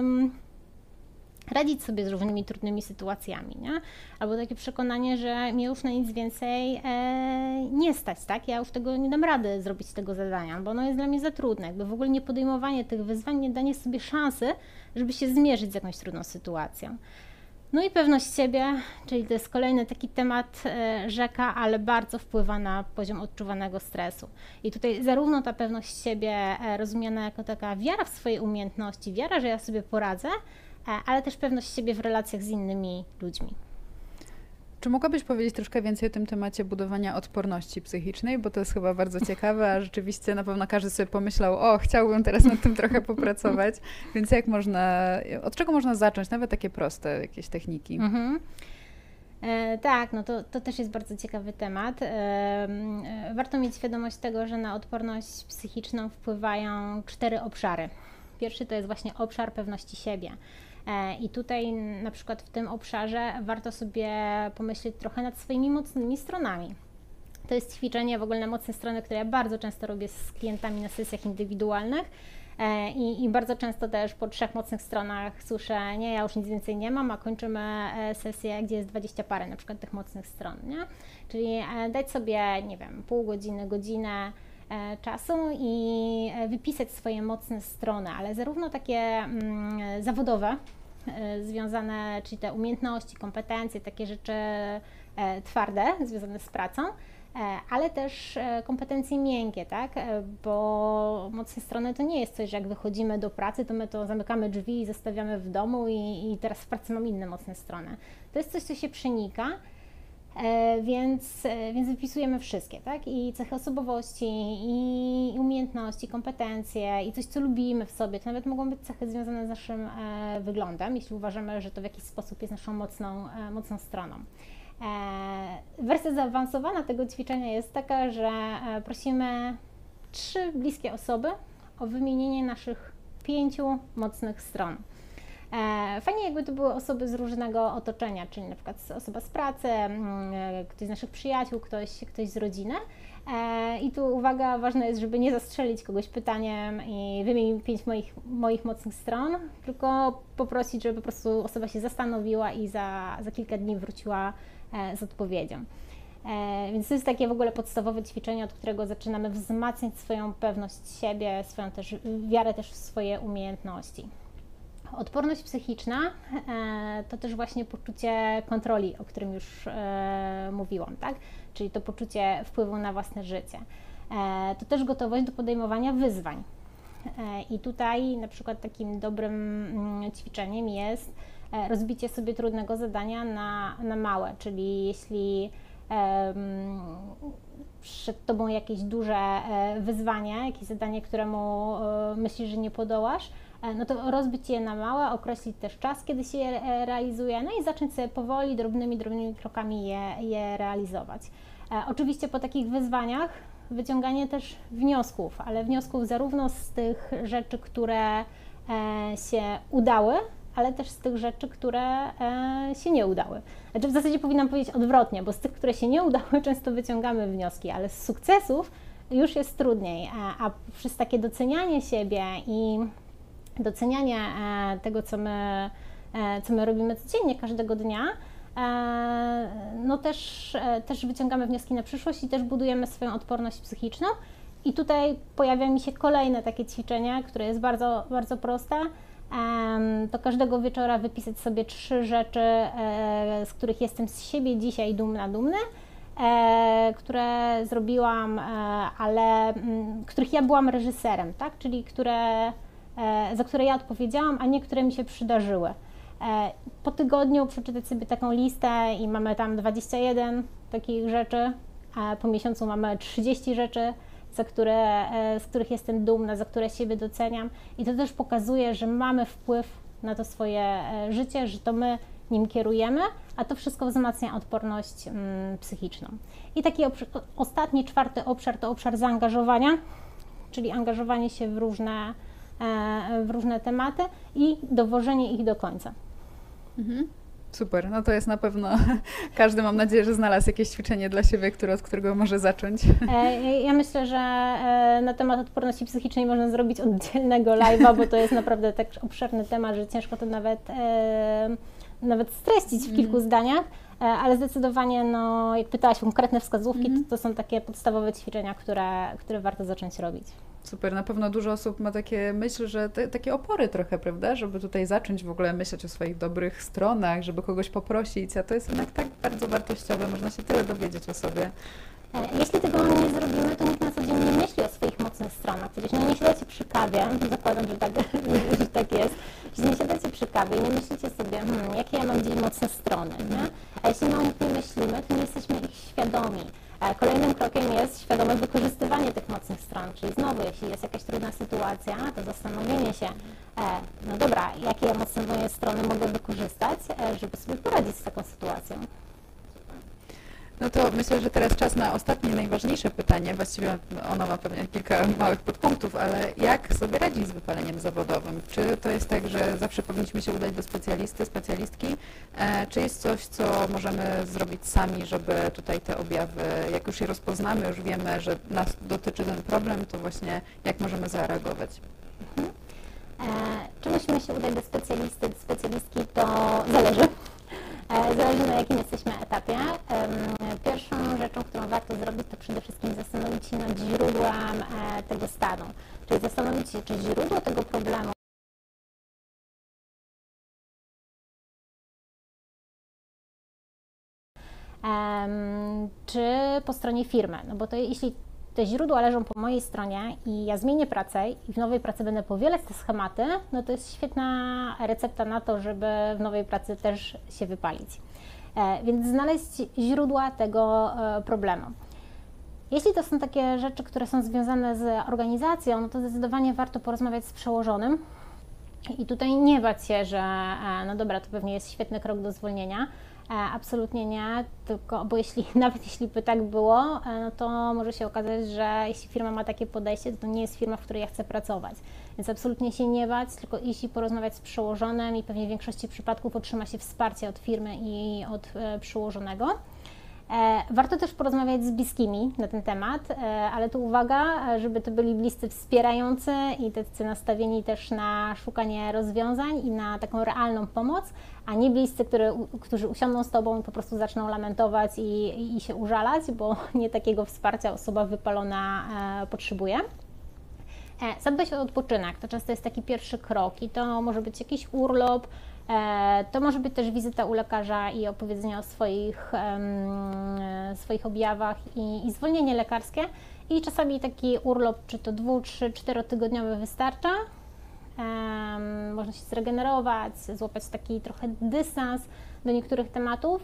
radzić sobie z różnymi trudnymi sytuacjami, nie? Albo takie przekonanie, że mnie już na nic więcej nie stać, tak? Ja już tego nie dam rady zrobić tego zadania, bo ono jest dla mnie za trudne. Jakby w ogóle nie podejmowanie tych wyzwań, nie danie sobie szansy, żeby się zmierzyć z jakąś trudną sytuacją. No i pewność siebie, czyli to jest kolejny taki temat rzeka, ale bardzo wpływa na poziom odczuwanego stresu. I tutaj zarówno ta pewność siebie rozumiana jako taka wiara w swoje umiejętności, wiara, że ja sobie poradzę, ale też pewność siebie w relacjach z innymi ludźmi. Czy mogłabyś powiedzieć troszkę więcej o tym temacie budowania odporności psychicznej, bo to jest chyba bardzo ciekawe, a rzeczywiście na pewno każdy sobie pomyślał, chciałbym teraz nad tym trochę popracować, więc od czego można zacząć, nawet takie proste jakieś techniki? Tak, no to też jest bardzo ciekawy temat. Warto mieć świadomość tego, że na odporność psychiczną wpływają 4 obszary. Pierwszy to jest właśnie obszar pewności siebie. I tutaj na przykład w tym obszarze warto sobie pomyśleć trochę nad swoimi mocnymi stronami. To jest ćwiczenie w ogóle na mocne strony, które ja bardzo często robię z klientami na sesjach indywidualnych. I bardzo często też po 3 mocnych stronach słyszę, nie, ja już nic więcej nie mam, a kończymy sesję, gdzie jest 20 parę na przykład tych mocnych stron, nie? Czyli dać sobie, nie wiem, pół godziny, godzinę czasu i wypisać swoje mocne strony, ale zarówno takie zawodowe, związane, czyli te umiejętności, kompetencje, takie rzeczy twarde, związane z pracą, ale też kompetencje miękkie, tak? Bo mocne strony to nie jest coś, że jak wychodzimy do pracy, to my to zamykamy drzwi i zostawiamy w domu i teraz w pracy mam inne mocne strony. To jest coś, co się przenika, więc wypisujemy wszystkie, tak? I cechy osobowości, i umiejętności, kompetencje, i coś, co lubimy w sobie. To nawet mogą być cechy związane z naszym wyglądem, jeśli uważamy, że to w jakiś sposób jest naszą mocną stroną. Wersja zaawansowana tego ćwiczenia jest taka, że prosimy 3 bliskie osoby o wymienienie naszych 5 mocnych stron. Fajnie jakby to były osoby z różnego otoczenia, czyli na przykład osoba z pracy, ktoś z naszych przyjaciół, ktoś z rodziny. I tu uwaga, ważne jest, żeby nie zastrzelić kogoś pytaniem i wymienić 5 moich mocnych stron, tylko poprosić, żeby po prostu osoba się zastanowiła i za kilka dni wróciła z odpowiedzią. Więc to jest takie w ogóle podstawowe ćwiczenie, od którego zaczynamy wzmacniać swoją pewność siebie, swoją też wiarę też w swoje umiejętności. Odporność psychiczna to też właśnie poczucie kontroli, o którym już mówiłam, tak? Czyli to poczucie wpływu na własne życie. To też gotowość do podejmowania wyzwań. I tutaj na przykład takim dobrym ćwiczeniem jest rozbicie sobie trudnego zadania na małe, czyli jeśli przed Tobą jakieś duże wyzwanie, jakieś zadanie, któremu myślisz, że nie podołasz, no to rozbić je na małe, określić też czas, kiedy się je realizuje, no i zacząć sobie powoli, drobnymi krokami je realizować. Oczywiście po takich wyzwaniach wyciąganie też wniosków, ale wniosków zarówno z tych rzeczy, które się udały, ale też z tych rzeczy, które się nie udały. Znaczy w zasadzie powinnam powiedzieć odwrotnie, bo z tych, które się nie udały, często wyciągamy wnioski, ale z sukcesów już jest trudniej, a przez takie docenianie siebie i docenianie tego, co my robimy codziennie, każdego dnia, no też wyciągamy wnioski na przyszłość i też budujemy swoją odporność psychiczną. I tutaj pojawia mi się kolejne takie ćwiczenie, które jest bardzo, bardzo proste. To każdego wieczora wypisać sobie 3 rzeczy, z których jestem z siebie dzisiaj dumny, które zrobiłam, ale których ja byłam reżyserem, tak? Czyli za które ja odpowiedziałam, a nie które mi się przydarzyły. Po tygodniu przeczytać sobie taką listę i mamy tam 21 takich rzeczy, a po miesiącu mamy 30 rzeczy, z których jestem dumna, za które siebie doceniam. I to też pokazuje, że mamy wpływ na to swoje życie, że to my nim kierujemy, a to wszystko wzmacnia odporność psychiczną. I taki ostatni, 4. obszar to obszar zaangażowania, czyli angażowanie się w różne tematy i dowożenie ich do końca. Mhm. Super, no to jest na pewno, każdy mam nadzieję, że znalazł jakieś ćwiczenie dla siebie, od którego może zacząć. Ja myślę, że na temat odporności psychicznej można zrobić oddzielnego live'a, bo to jest naprawdę tak obszerny temat, że ciężko to nawet streścić w kilku zdaniach, ale zdecydowanie, no, jak pytałaś o konkretne wskazówki, to są takie podstawowe ćwiczenia, które warto zacząć robić. Super, na pewno dużo osób ma takie myśl, że takie opory trochę, prawda, żeby tutaj zacząć w ogóle myśleć o swoich dobrych stronach, żeby kogoś poprosić, a to jest jednak tak bardzo wartościowe, można się tyle dowiedzieć o sobie. Jeśli tego nie zrobimy, to nikt na co dzień nie myśli o swoich mocnych stronach. Przecież nie siadacie przy kawie, zakładam, że tak jest, że nie siadacie przy kawie i nie myślicie sobie, jakie ja mam dziś mocne strony, nie? A jeśli o nich nie myślimy, to nie jesteśmy ich świadomi. Kolejnym krokiem jest świadome wykorzystywanie tych mocnych stron, czyli znowu, jeśli jest jakaś trudna sytuacja, to zastanowienie się, no dobra, jakie ja mocne moje strony mogę wykorzystać, żeby sobie poradzić z taką sytuacją. No to myślę, że teraz czas na ostatnie, najważniejsze pytanie. Właściwie ono ma pewnie kilka małych podpunktów, ale jak sobie radzić z wypaleniem zawodowym? Czy to jest tak, że zawsze powinniśmy się udać do specjalisty, specjalistki? Czy jest coś, co możemy zrobić sami, żeby tutaj te objawy, jak już je rozpoznamy, już wiemy, że nas dotyczy ten problem, to właśnie jak możemy zareagować? Czy musimy się udać do specjalisty, do specjalistki, to zależy. Zależy, na jakim jesteśmy etapie. Pierwszą rzeczą, którą warto zrobić, to przede wszystkim zastanowić się nad źródłem tego stanu. Czyli zastanowić się, czy źródło tego problemu czy po stronie firmy. No bo to jeśli te źródła leżą po mojej stronie i ja zmienię pracę i w nowej pracy będę powielać te schematy, no to jest świetna recepta na to, żeby w nowej pracy też się wypalić. Więc znaleźć źródła tego problemu. Jeśli to są takie rzeczy, które są związane z organizacją, no to zdecydowanie warto porozmawiać z przełożonym i tutaj nie bać się, że no dobra, to pewnie jest świetny krok do zwolnienia. Absolutnie nie, tylko, bo nawet jeśli by tak było, no to może się okazać, że jeśli firma ma takie podejście, to nie jest firma, w której ja chcę pracować. Więc absolutnie się nie bać, tylko iść i porozmawiać z przełożonym i pewnie w większości przypadków otrzyma się wsparcie od firmy i od przełożonego. Warto też porozmawiać z bliskimi na ten temat, ale tu uwaga, żeby to byli bliscy wspierający i tacy nastawieni też na szukanie rozwiązań i na taką realną pomoc, a nie bliscy, którzy usiądą z Tobą i po prostu zaczną lamentować i się użalać, bo nie takiego wsparcia osoba wypalona potrzebuje. Zadbać o odpoczynek, to często jest taki pierwszy krok i to może być jakiś urlop, to może być też wizyta u lekarza i opowiedzenie o swoich objawach i zwolnienie lekarskie. I czasami taki urlop, czy to 2, 3, 4-tygodniowy wystarcza. Można się zregenerować, złapać taki trochę dystans do niektórych tematów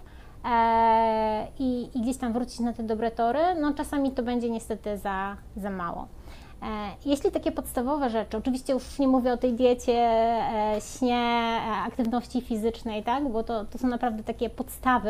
i gdzieś tam wrócić na te dobre tory. No czasami to będzie niestety za mało. Jeśli takie podstawowe rzeczy, oczywiście już nie mówię o tej diecie, śnie, aktywności fizycznej, tak, bo to są naprawdę takie podstawy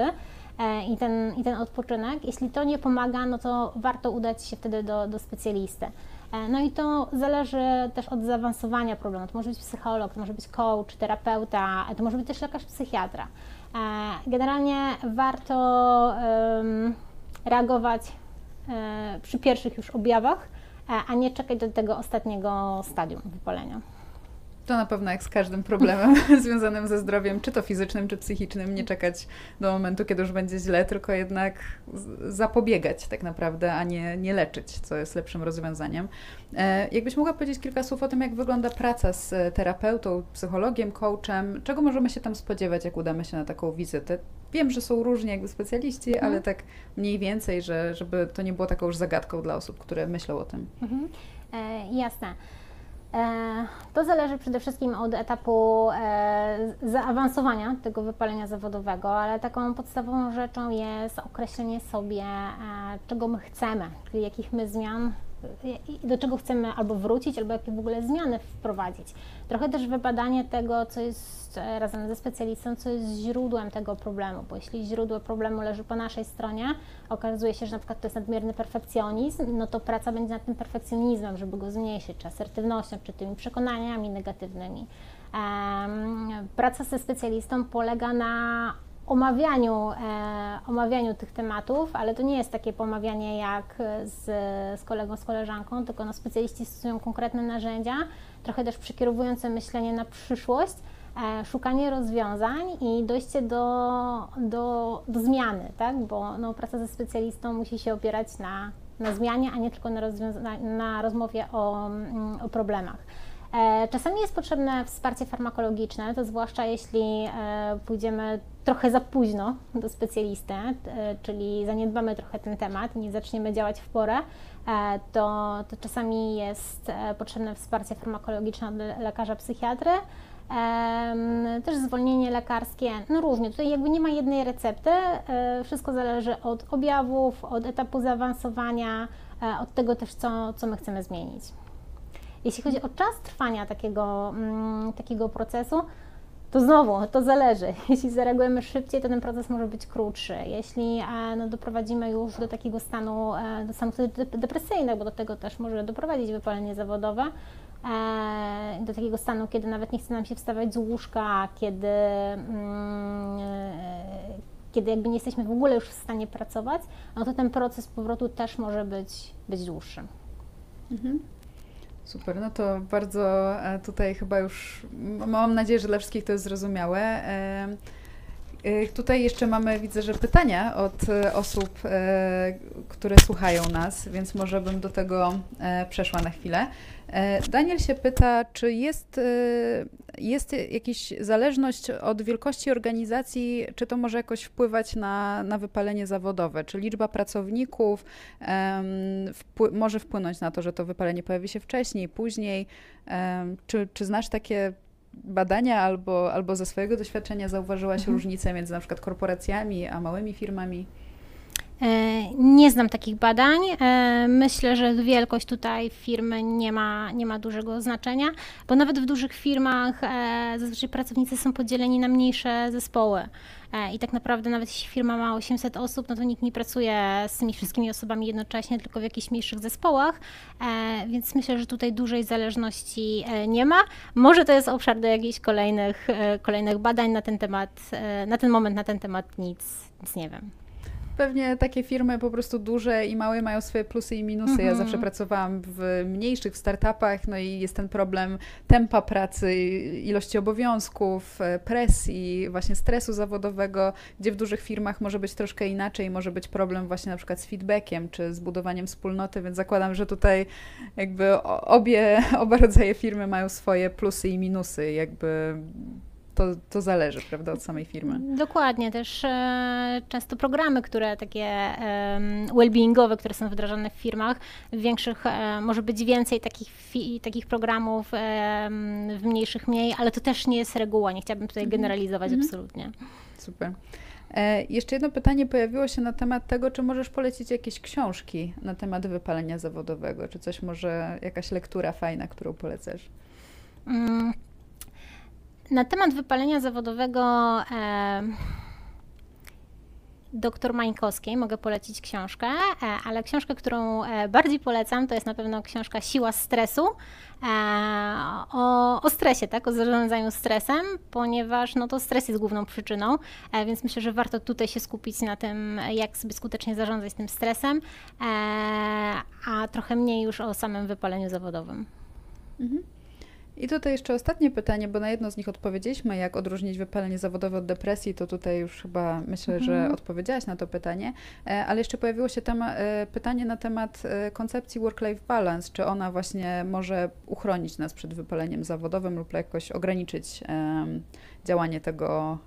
i ten odpoczynek. Jeśli to nie pomaga, no to warto udać się wtedy do specjalisty. No i to zależy też od zaawansowania problemu. To może być psycholog, to może być coach, terapeuta, to może być też lekarz psychiatra. Generalnie warto reagować przy pierwszych już objawach, a nie czekać do tego ostatniego stadium wypalenia. To na pewno jak z każdym problemem związanym ze zdrowiem, czy to fizycznym, czy psychicznym, nie czekać do momentu, kiedy już będzie źle, tylko jednak zapobiegać tak naprawdę, a nie leczyć, co jest lepszym rozwiązaniem. Jakbyś mogła powiedzieć kilka słów o tym, jak wygląda praca z terapeutą, psychologiem, coachem, czego możemy się tam spodziewać, jak udamy się na taką wizytę? Wiem, że są różni jakby specjaliści, ale tak mniej więcej, żeby to nie było taką już zagadką dla osób, które myślą o tym. Jasne. To zależy przede wszystkim od etapu zaawansowania tego wypalenia zawodowego, ale taką podstawową rzeczą jest określenie sobie, czego my chcemy, czyli jakich my zmian, do czego chcemy albo wrócić, albo jakie w ogóle zmiany wprowadzić. Trochę też wybadanie tego, co jest razem ze specjalistą, co jest źródłem tego problemu, bo jeśli źródło problemu leży po naszej stronie, okazuje się, że na przykład to jest nadmierny perfekcjonizm, no to praca będzie nad tym perfekcjonizmem, żeby go zmniejszyć, czy asertywnością, czy tymi przekonaniami negatywnymi. Praca ze specjalistą polega na omawianiu tych tematów, ale to nie jest takie pomawianie jak z kolegą, z koleżanką, tylko no, specjaliści stosują konkretne narzędzia, trochę też przekierowujące myślenie na przyszłość, szukanie rozwiązań i dojście do zmiany, tak? Bo no, praca ze specjalistą musi się opierać na zmianie, a nie tylko na rozmowie o problemach. Czasami jest potrzebne wsparcie farmakologiczne, to zwłaszcza jeśli pójdziemy trochę za późno do specjalisty, czyli zaniedbamy trochę ten temat i nie zaczniemy działać w porę, to czasami jest potrzebne wsparcie farmakologiczne od lekarza psychiatry. Też zwolnienie lekarskie, no różnie, tutaj jakby nie ma jednej recepty, wszystko zależy od objawów, od etapu zaawansowania, od tego też co my chcemy zmienić. Jeśli chodzi o czas trwania takiego procesu, To znowu, to zależy. Jeśli zareagujemy szybciej, to ten proces może być krótszy. Jeśli doprowadzimy już do takiego stanu, do stanu depresyjnego, bo do tego też może doprowadzić wypalenie zawodowe, do takiego stanu, kiedy nawet nie chce nam się wstawać z łóżka, kiedy jakby nie jesteśmy w ogóle już w stanie pracować, no to ten proces powrotu też może być dłuższy. Mhm. Super, no to bardzo tutaj chyba już mam nadzieję, że dla wszystkich to jest zrozumiałe. Tutaj jeszcze mamy, widzę, że pytania od osób, które słuchają nas, więc może bym do tego przeszła na chwilę. Daniel się pyta, czy jest jakaś zależność od wielkości organizacji, czy to może jakoś wpływać na wypalenie zawodowe? Czy liczba pracowników może wpłynąć na to, że to wypalenie pojawi się wcześniej, później? Czy znasz takie badania albo ze swojego doświadczenia zauważyłaś różnicę między na przykład korporacjami a małymi firmami? Nie znam takich badań. Myślę, że wielkość tutaj firmy nie ma dużego znaczenia, bo nawet w dużych firmach zazwyczaj pracownicy są podzieleni na mniejsze zespoły. I tak naprawdę nawet jeśli firma ma 800 osób, no to nikt nie pracuje z tymi wszystkimi osobami jednocześnie, tylko w jakichś mniejszych zespołach, więc myślę, że tutaj dużej zależności nie ma. Może to jest obszar do jakichś kolejnych badań na ten temat. Na ten moment na ten temat nic nie wiem. Pewnie takie firmy po prostu duże i małe mają swoje plusy i minusy. Ja zawsze pracowałam w mniejszych, w startupach, no i jest ten problem tempa pracy, ilości obowiązków, presji, właśnie stresu zawodowego, gdzie w dużych firmach może być troszkę inaczej, może być problem właśnie na przykład z feedbackiem, czy z budowaniem wspólnoty, więc zakładam, że tutaj jakby oba rodzaje firmy mają swoje plusy i minusy, jakby to zależy, prawda, od samej firmy. Dokładnie, też często programy, które takie well-beingowe, które są wdrażane w firmach, w większych może być więcej takich programów, w mniejszych mniej, ale to też nie jest reguła, nie chciałabym tutaj generalizować absolutnie. Super. Jeszcze jedno pytanie pojawiło się na temat tego, czy możesz polecić jakieś książki na temat wypalenia zawodowego, czy coś może, jakaś lektura fajna, którą polecasz? Na temat wypalenia zawodowego dr Mańkowskiej mogę polecić książkę, ale książkę, którą bardziej polecam, to jest na pewno książka Siła stresu, o stresie, tak, o zarządzaniu stresem, ponieważ no to stres jest główną przyczyną, więc myślę, że warto tutaj się skupić na tym, jak sobie skutecznie zarządzać tym stresem, a trochę mniej już o samym wypaleniu zawodowym. I tutaj jeszcze ostatnie pytanie, bo na jedno z nich odpowiedzieliśmy, jak odróżnić wypalenie zawodowe od depresji, to tutaj już chyba myślę, że odpowiedziałaś na to pytanie, ale jeszcze pojawiło się pytanie na temat koncepcji work-life balance, czy ona właśnie może uchronić nas przed wypaleniem zawodowym lub jakoś ograniczyć działanie tego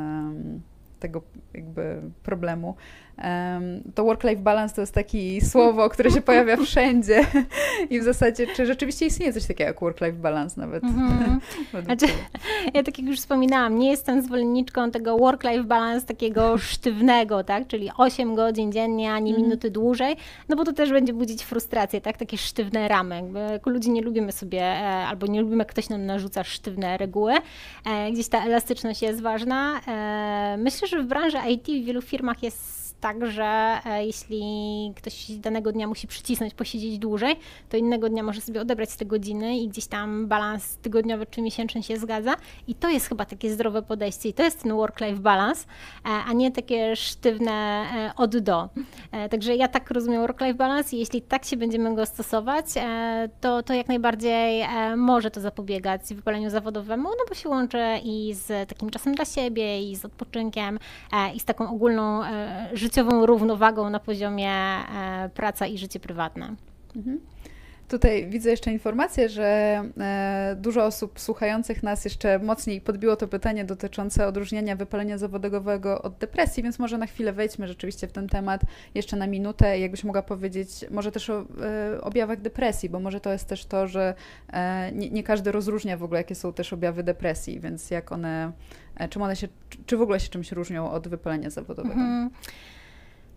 jakby problemu. To work-life balance to jest takie słowo, które się pojawia wszędzie i w zasadzie, czy rzeczywiście istnieje coś takiego jak work-life balance nawet? Znaczy, ja tak jak już wspominałam, nie jestem zwolenniczką tego work-life balance takiego sztywnego, tak, czyli 8 godzin dziennie, ani minuty dłużej, no bo to też będzie budzić frustrację, tak, takie sztywne ramy. Jakby jako ludzie nie lubimy sobie, albo nie lubimy, jak ktoś nam narzuca sztywne reguły. Gdzieś ta elastyczność jest ważna. Myślę, że w branży IT w wielu firmach jest tak, że jeśli ktoś danego dnia musi przycisnąć, posiedzieć dłużej, to innego dnia może sobie odebrać te godziny i gdzieś tam balans tygodniowy czy miesięczny się zgadza. I to jest chyba takie zdrowe podejście i to jest ten work-life balance, a nie takie sztywne od do. Także ja tak rozumiem work-life balance i jeśli tak się będziemy go stosować, to jak najbardziej może to zapobiegać wypaleniu zawodowemu, no bo się łączy i z takim czasem dla siebie, i z odpoczynkiem, i z taką ogólną życiową równowagą na poziomie praca i życie prywatne. Tutaj widzę jeszcze informację, że dużo osób słuchających nas jeszcze mocniej podbiło to pytanie dotyczące odróżniania wypalenia zawodowego od depresji, więc może na chwilę wejdźmy rzeczywiście w ten temat jeszcze na minutę. Jakbyś mogła powiedzieć może też o objawach depresji, bo może to jest też to, że nie każdy rozróżnia w ogóle, jakie są też objawy depresji, więc jak one, czy w ogóle się czymś różnią od wypalenia zawodowego?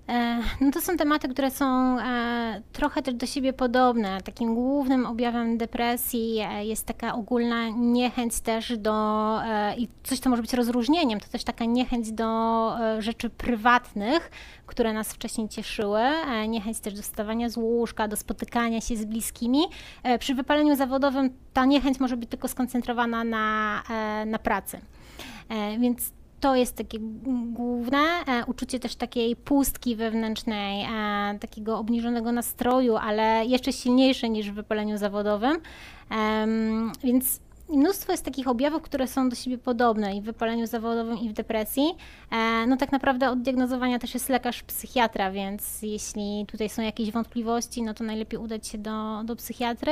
No to są tematy, które są trochę też do siebie podobne. Takim głównym objawem depresji jest taka ogólna niechęć też i coś, co może być rozróżnieniem, to też taka niechęć do rzeczy prywatnych, które nas wcześniej cieszyły, niechęć też do wstawania z łóżka, do spotykania się z bliskimi. Przy wypaleniu zawodowym ta niechęć może być tylko skoncentrowana na pracy. Więc to jest takie główne uczucie też takiej pustki wewnętrznej, takiego obniżonego nastroju, ale jeszcze silniejsze niż w wypaleniu zawodowym. Więc mnóstwo jest takich objawów, które są do siebie podobne i w wypaleniu zawodowym, i w depresji. No tak naprawdę od diagnozowania też jest lekarz psychiatra, więc jeśli tutaj są jakieś wątpliwości, no to najlepiej udać się do psychiatry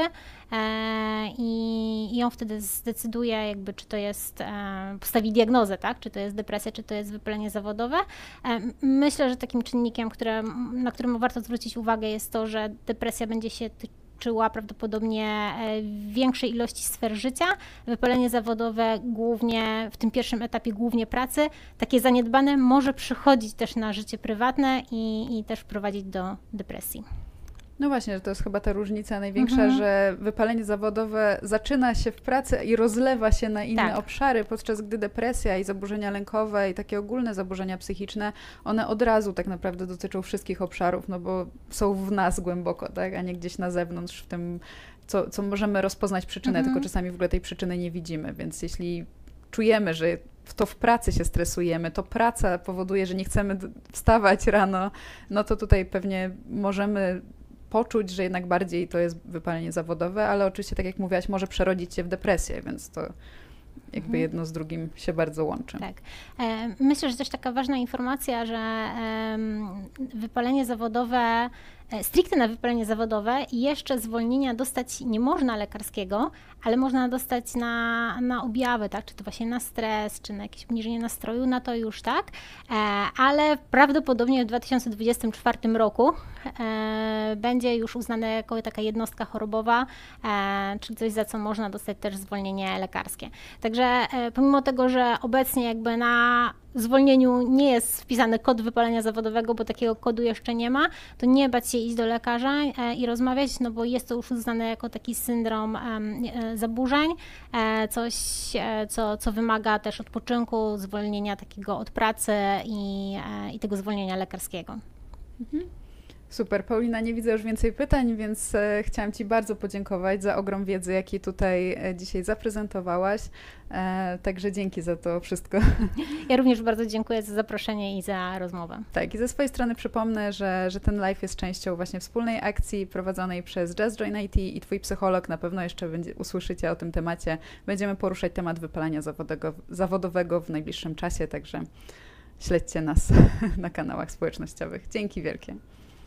i on wtedy zdecyduje jakby, czy to jest, postawi diagnozę, tak? Czy to jest depresja, czy to jest wypalenie zawodowe. Myślę, że takim czynnikiem, na którym warto zwrócić uwagę, jest to, że depresja będzie się tyczyła prawdopodobnie większej ilości sfer życia, wypalenie zawodowe głównie w tym pierwszym etapie, głównie pracy, takie zaniedbane może przychodzić też na życie prywatne i też prowadzić do depresji. No właśnie, że to jest chyba ta różnica największa, że wypalenie zawodowe zaczyna się w pracy i rozlewa się na inne obszary, podczas gdy depresja i zaburzenia lękowe i takie ogólne zaburzenia psychiczne, one od razu tak naprawdę dotyczą wszystkich obszarów, no bo są w nas głęboko, tak, a nie gdzieś na zewnątrz, w tym, co możemy rozpoznać przyczynę, tylko czasami w ogóle tej przyczyny nie widzimy, więc jeśli czujemy, że to w pracy się stresujemy, to praca powoduje, że nie chcemy wstawać rano, no to tutaj pewnie możemy poczuć, że jednak bardziej to jest wypalenie zawodowe, ale oczywiście, tak jak mówiłaś, może przerodzić się w depresję, więc to jakby jedno z drugim się bardzo łączy. Tak. Myślę, że też taka ważna informacja, że wypalenie zawodowe, stricte na wypalenie zawodowe jeszcze zwolnienia dostać nie można lekarskiego, ale można dostać na objawy, tak? Czy to właśnie na stres, czy na jakieś obniżenie nastroju, na to już tak, ale prawdopodobnie w 2024 roku będzie już uznane jako taka jednostka chorobowa, czyli coś, za co można dostać też zwolnienie lekarskie. Także pomimo tego, że obecnie jakby na zwolnieniu nie jest wpisany kod wypalenia zawodowego, bo takiego kodu jeszcze nie ma, to nie bać się iść do lekarza i rozmawiać, no bo jest to już uznane jako taki syndrom zaburzeń, coś, co wymaga też odpoczynku, zwolnienia takiego od pracy i tego zwolnienia lekarskiego. Super, Paulina, nie widzę już więcej pytań, więc chciałam Ci bardzo podziękować za ogrom wiedzy, jaki tutaj dzisiaj zaprezentowałaś. Także dzięki za to wszystko. Ja również bardzo dziękuję za zaproszenie i za rozmowę. Tak, i ze swojej strony przypomnę, że ten live jest częścią właśnie wspólnej akcji prowadzonej przez Just Join IT i Twój psycholog na pewno jeszcze usłyszycie o tym temacie. Będziemy poruszać temat wypalenia zawodowego w najbliższym czasie, także śledźcie nas na kanałach społecznościowych. Dzięki wielkie.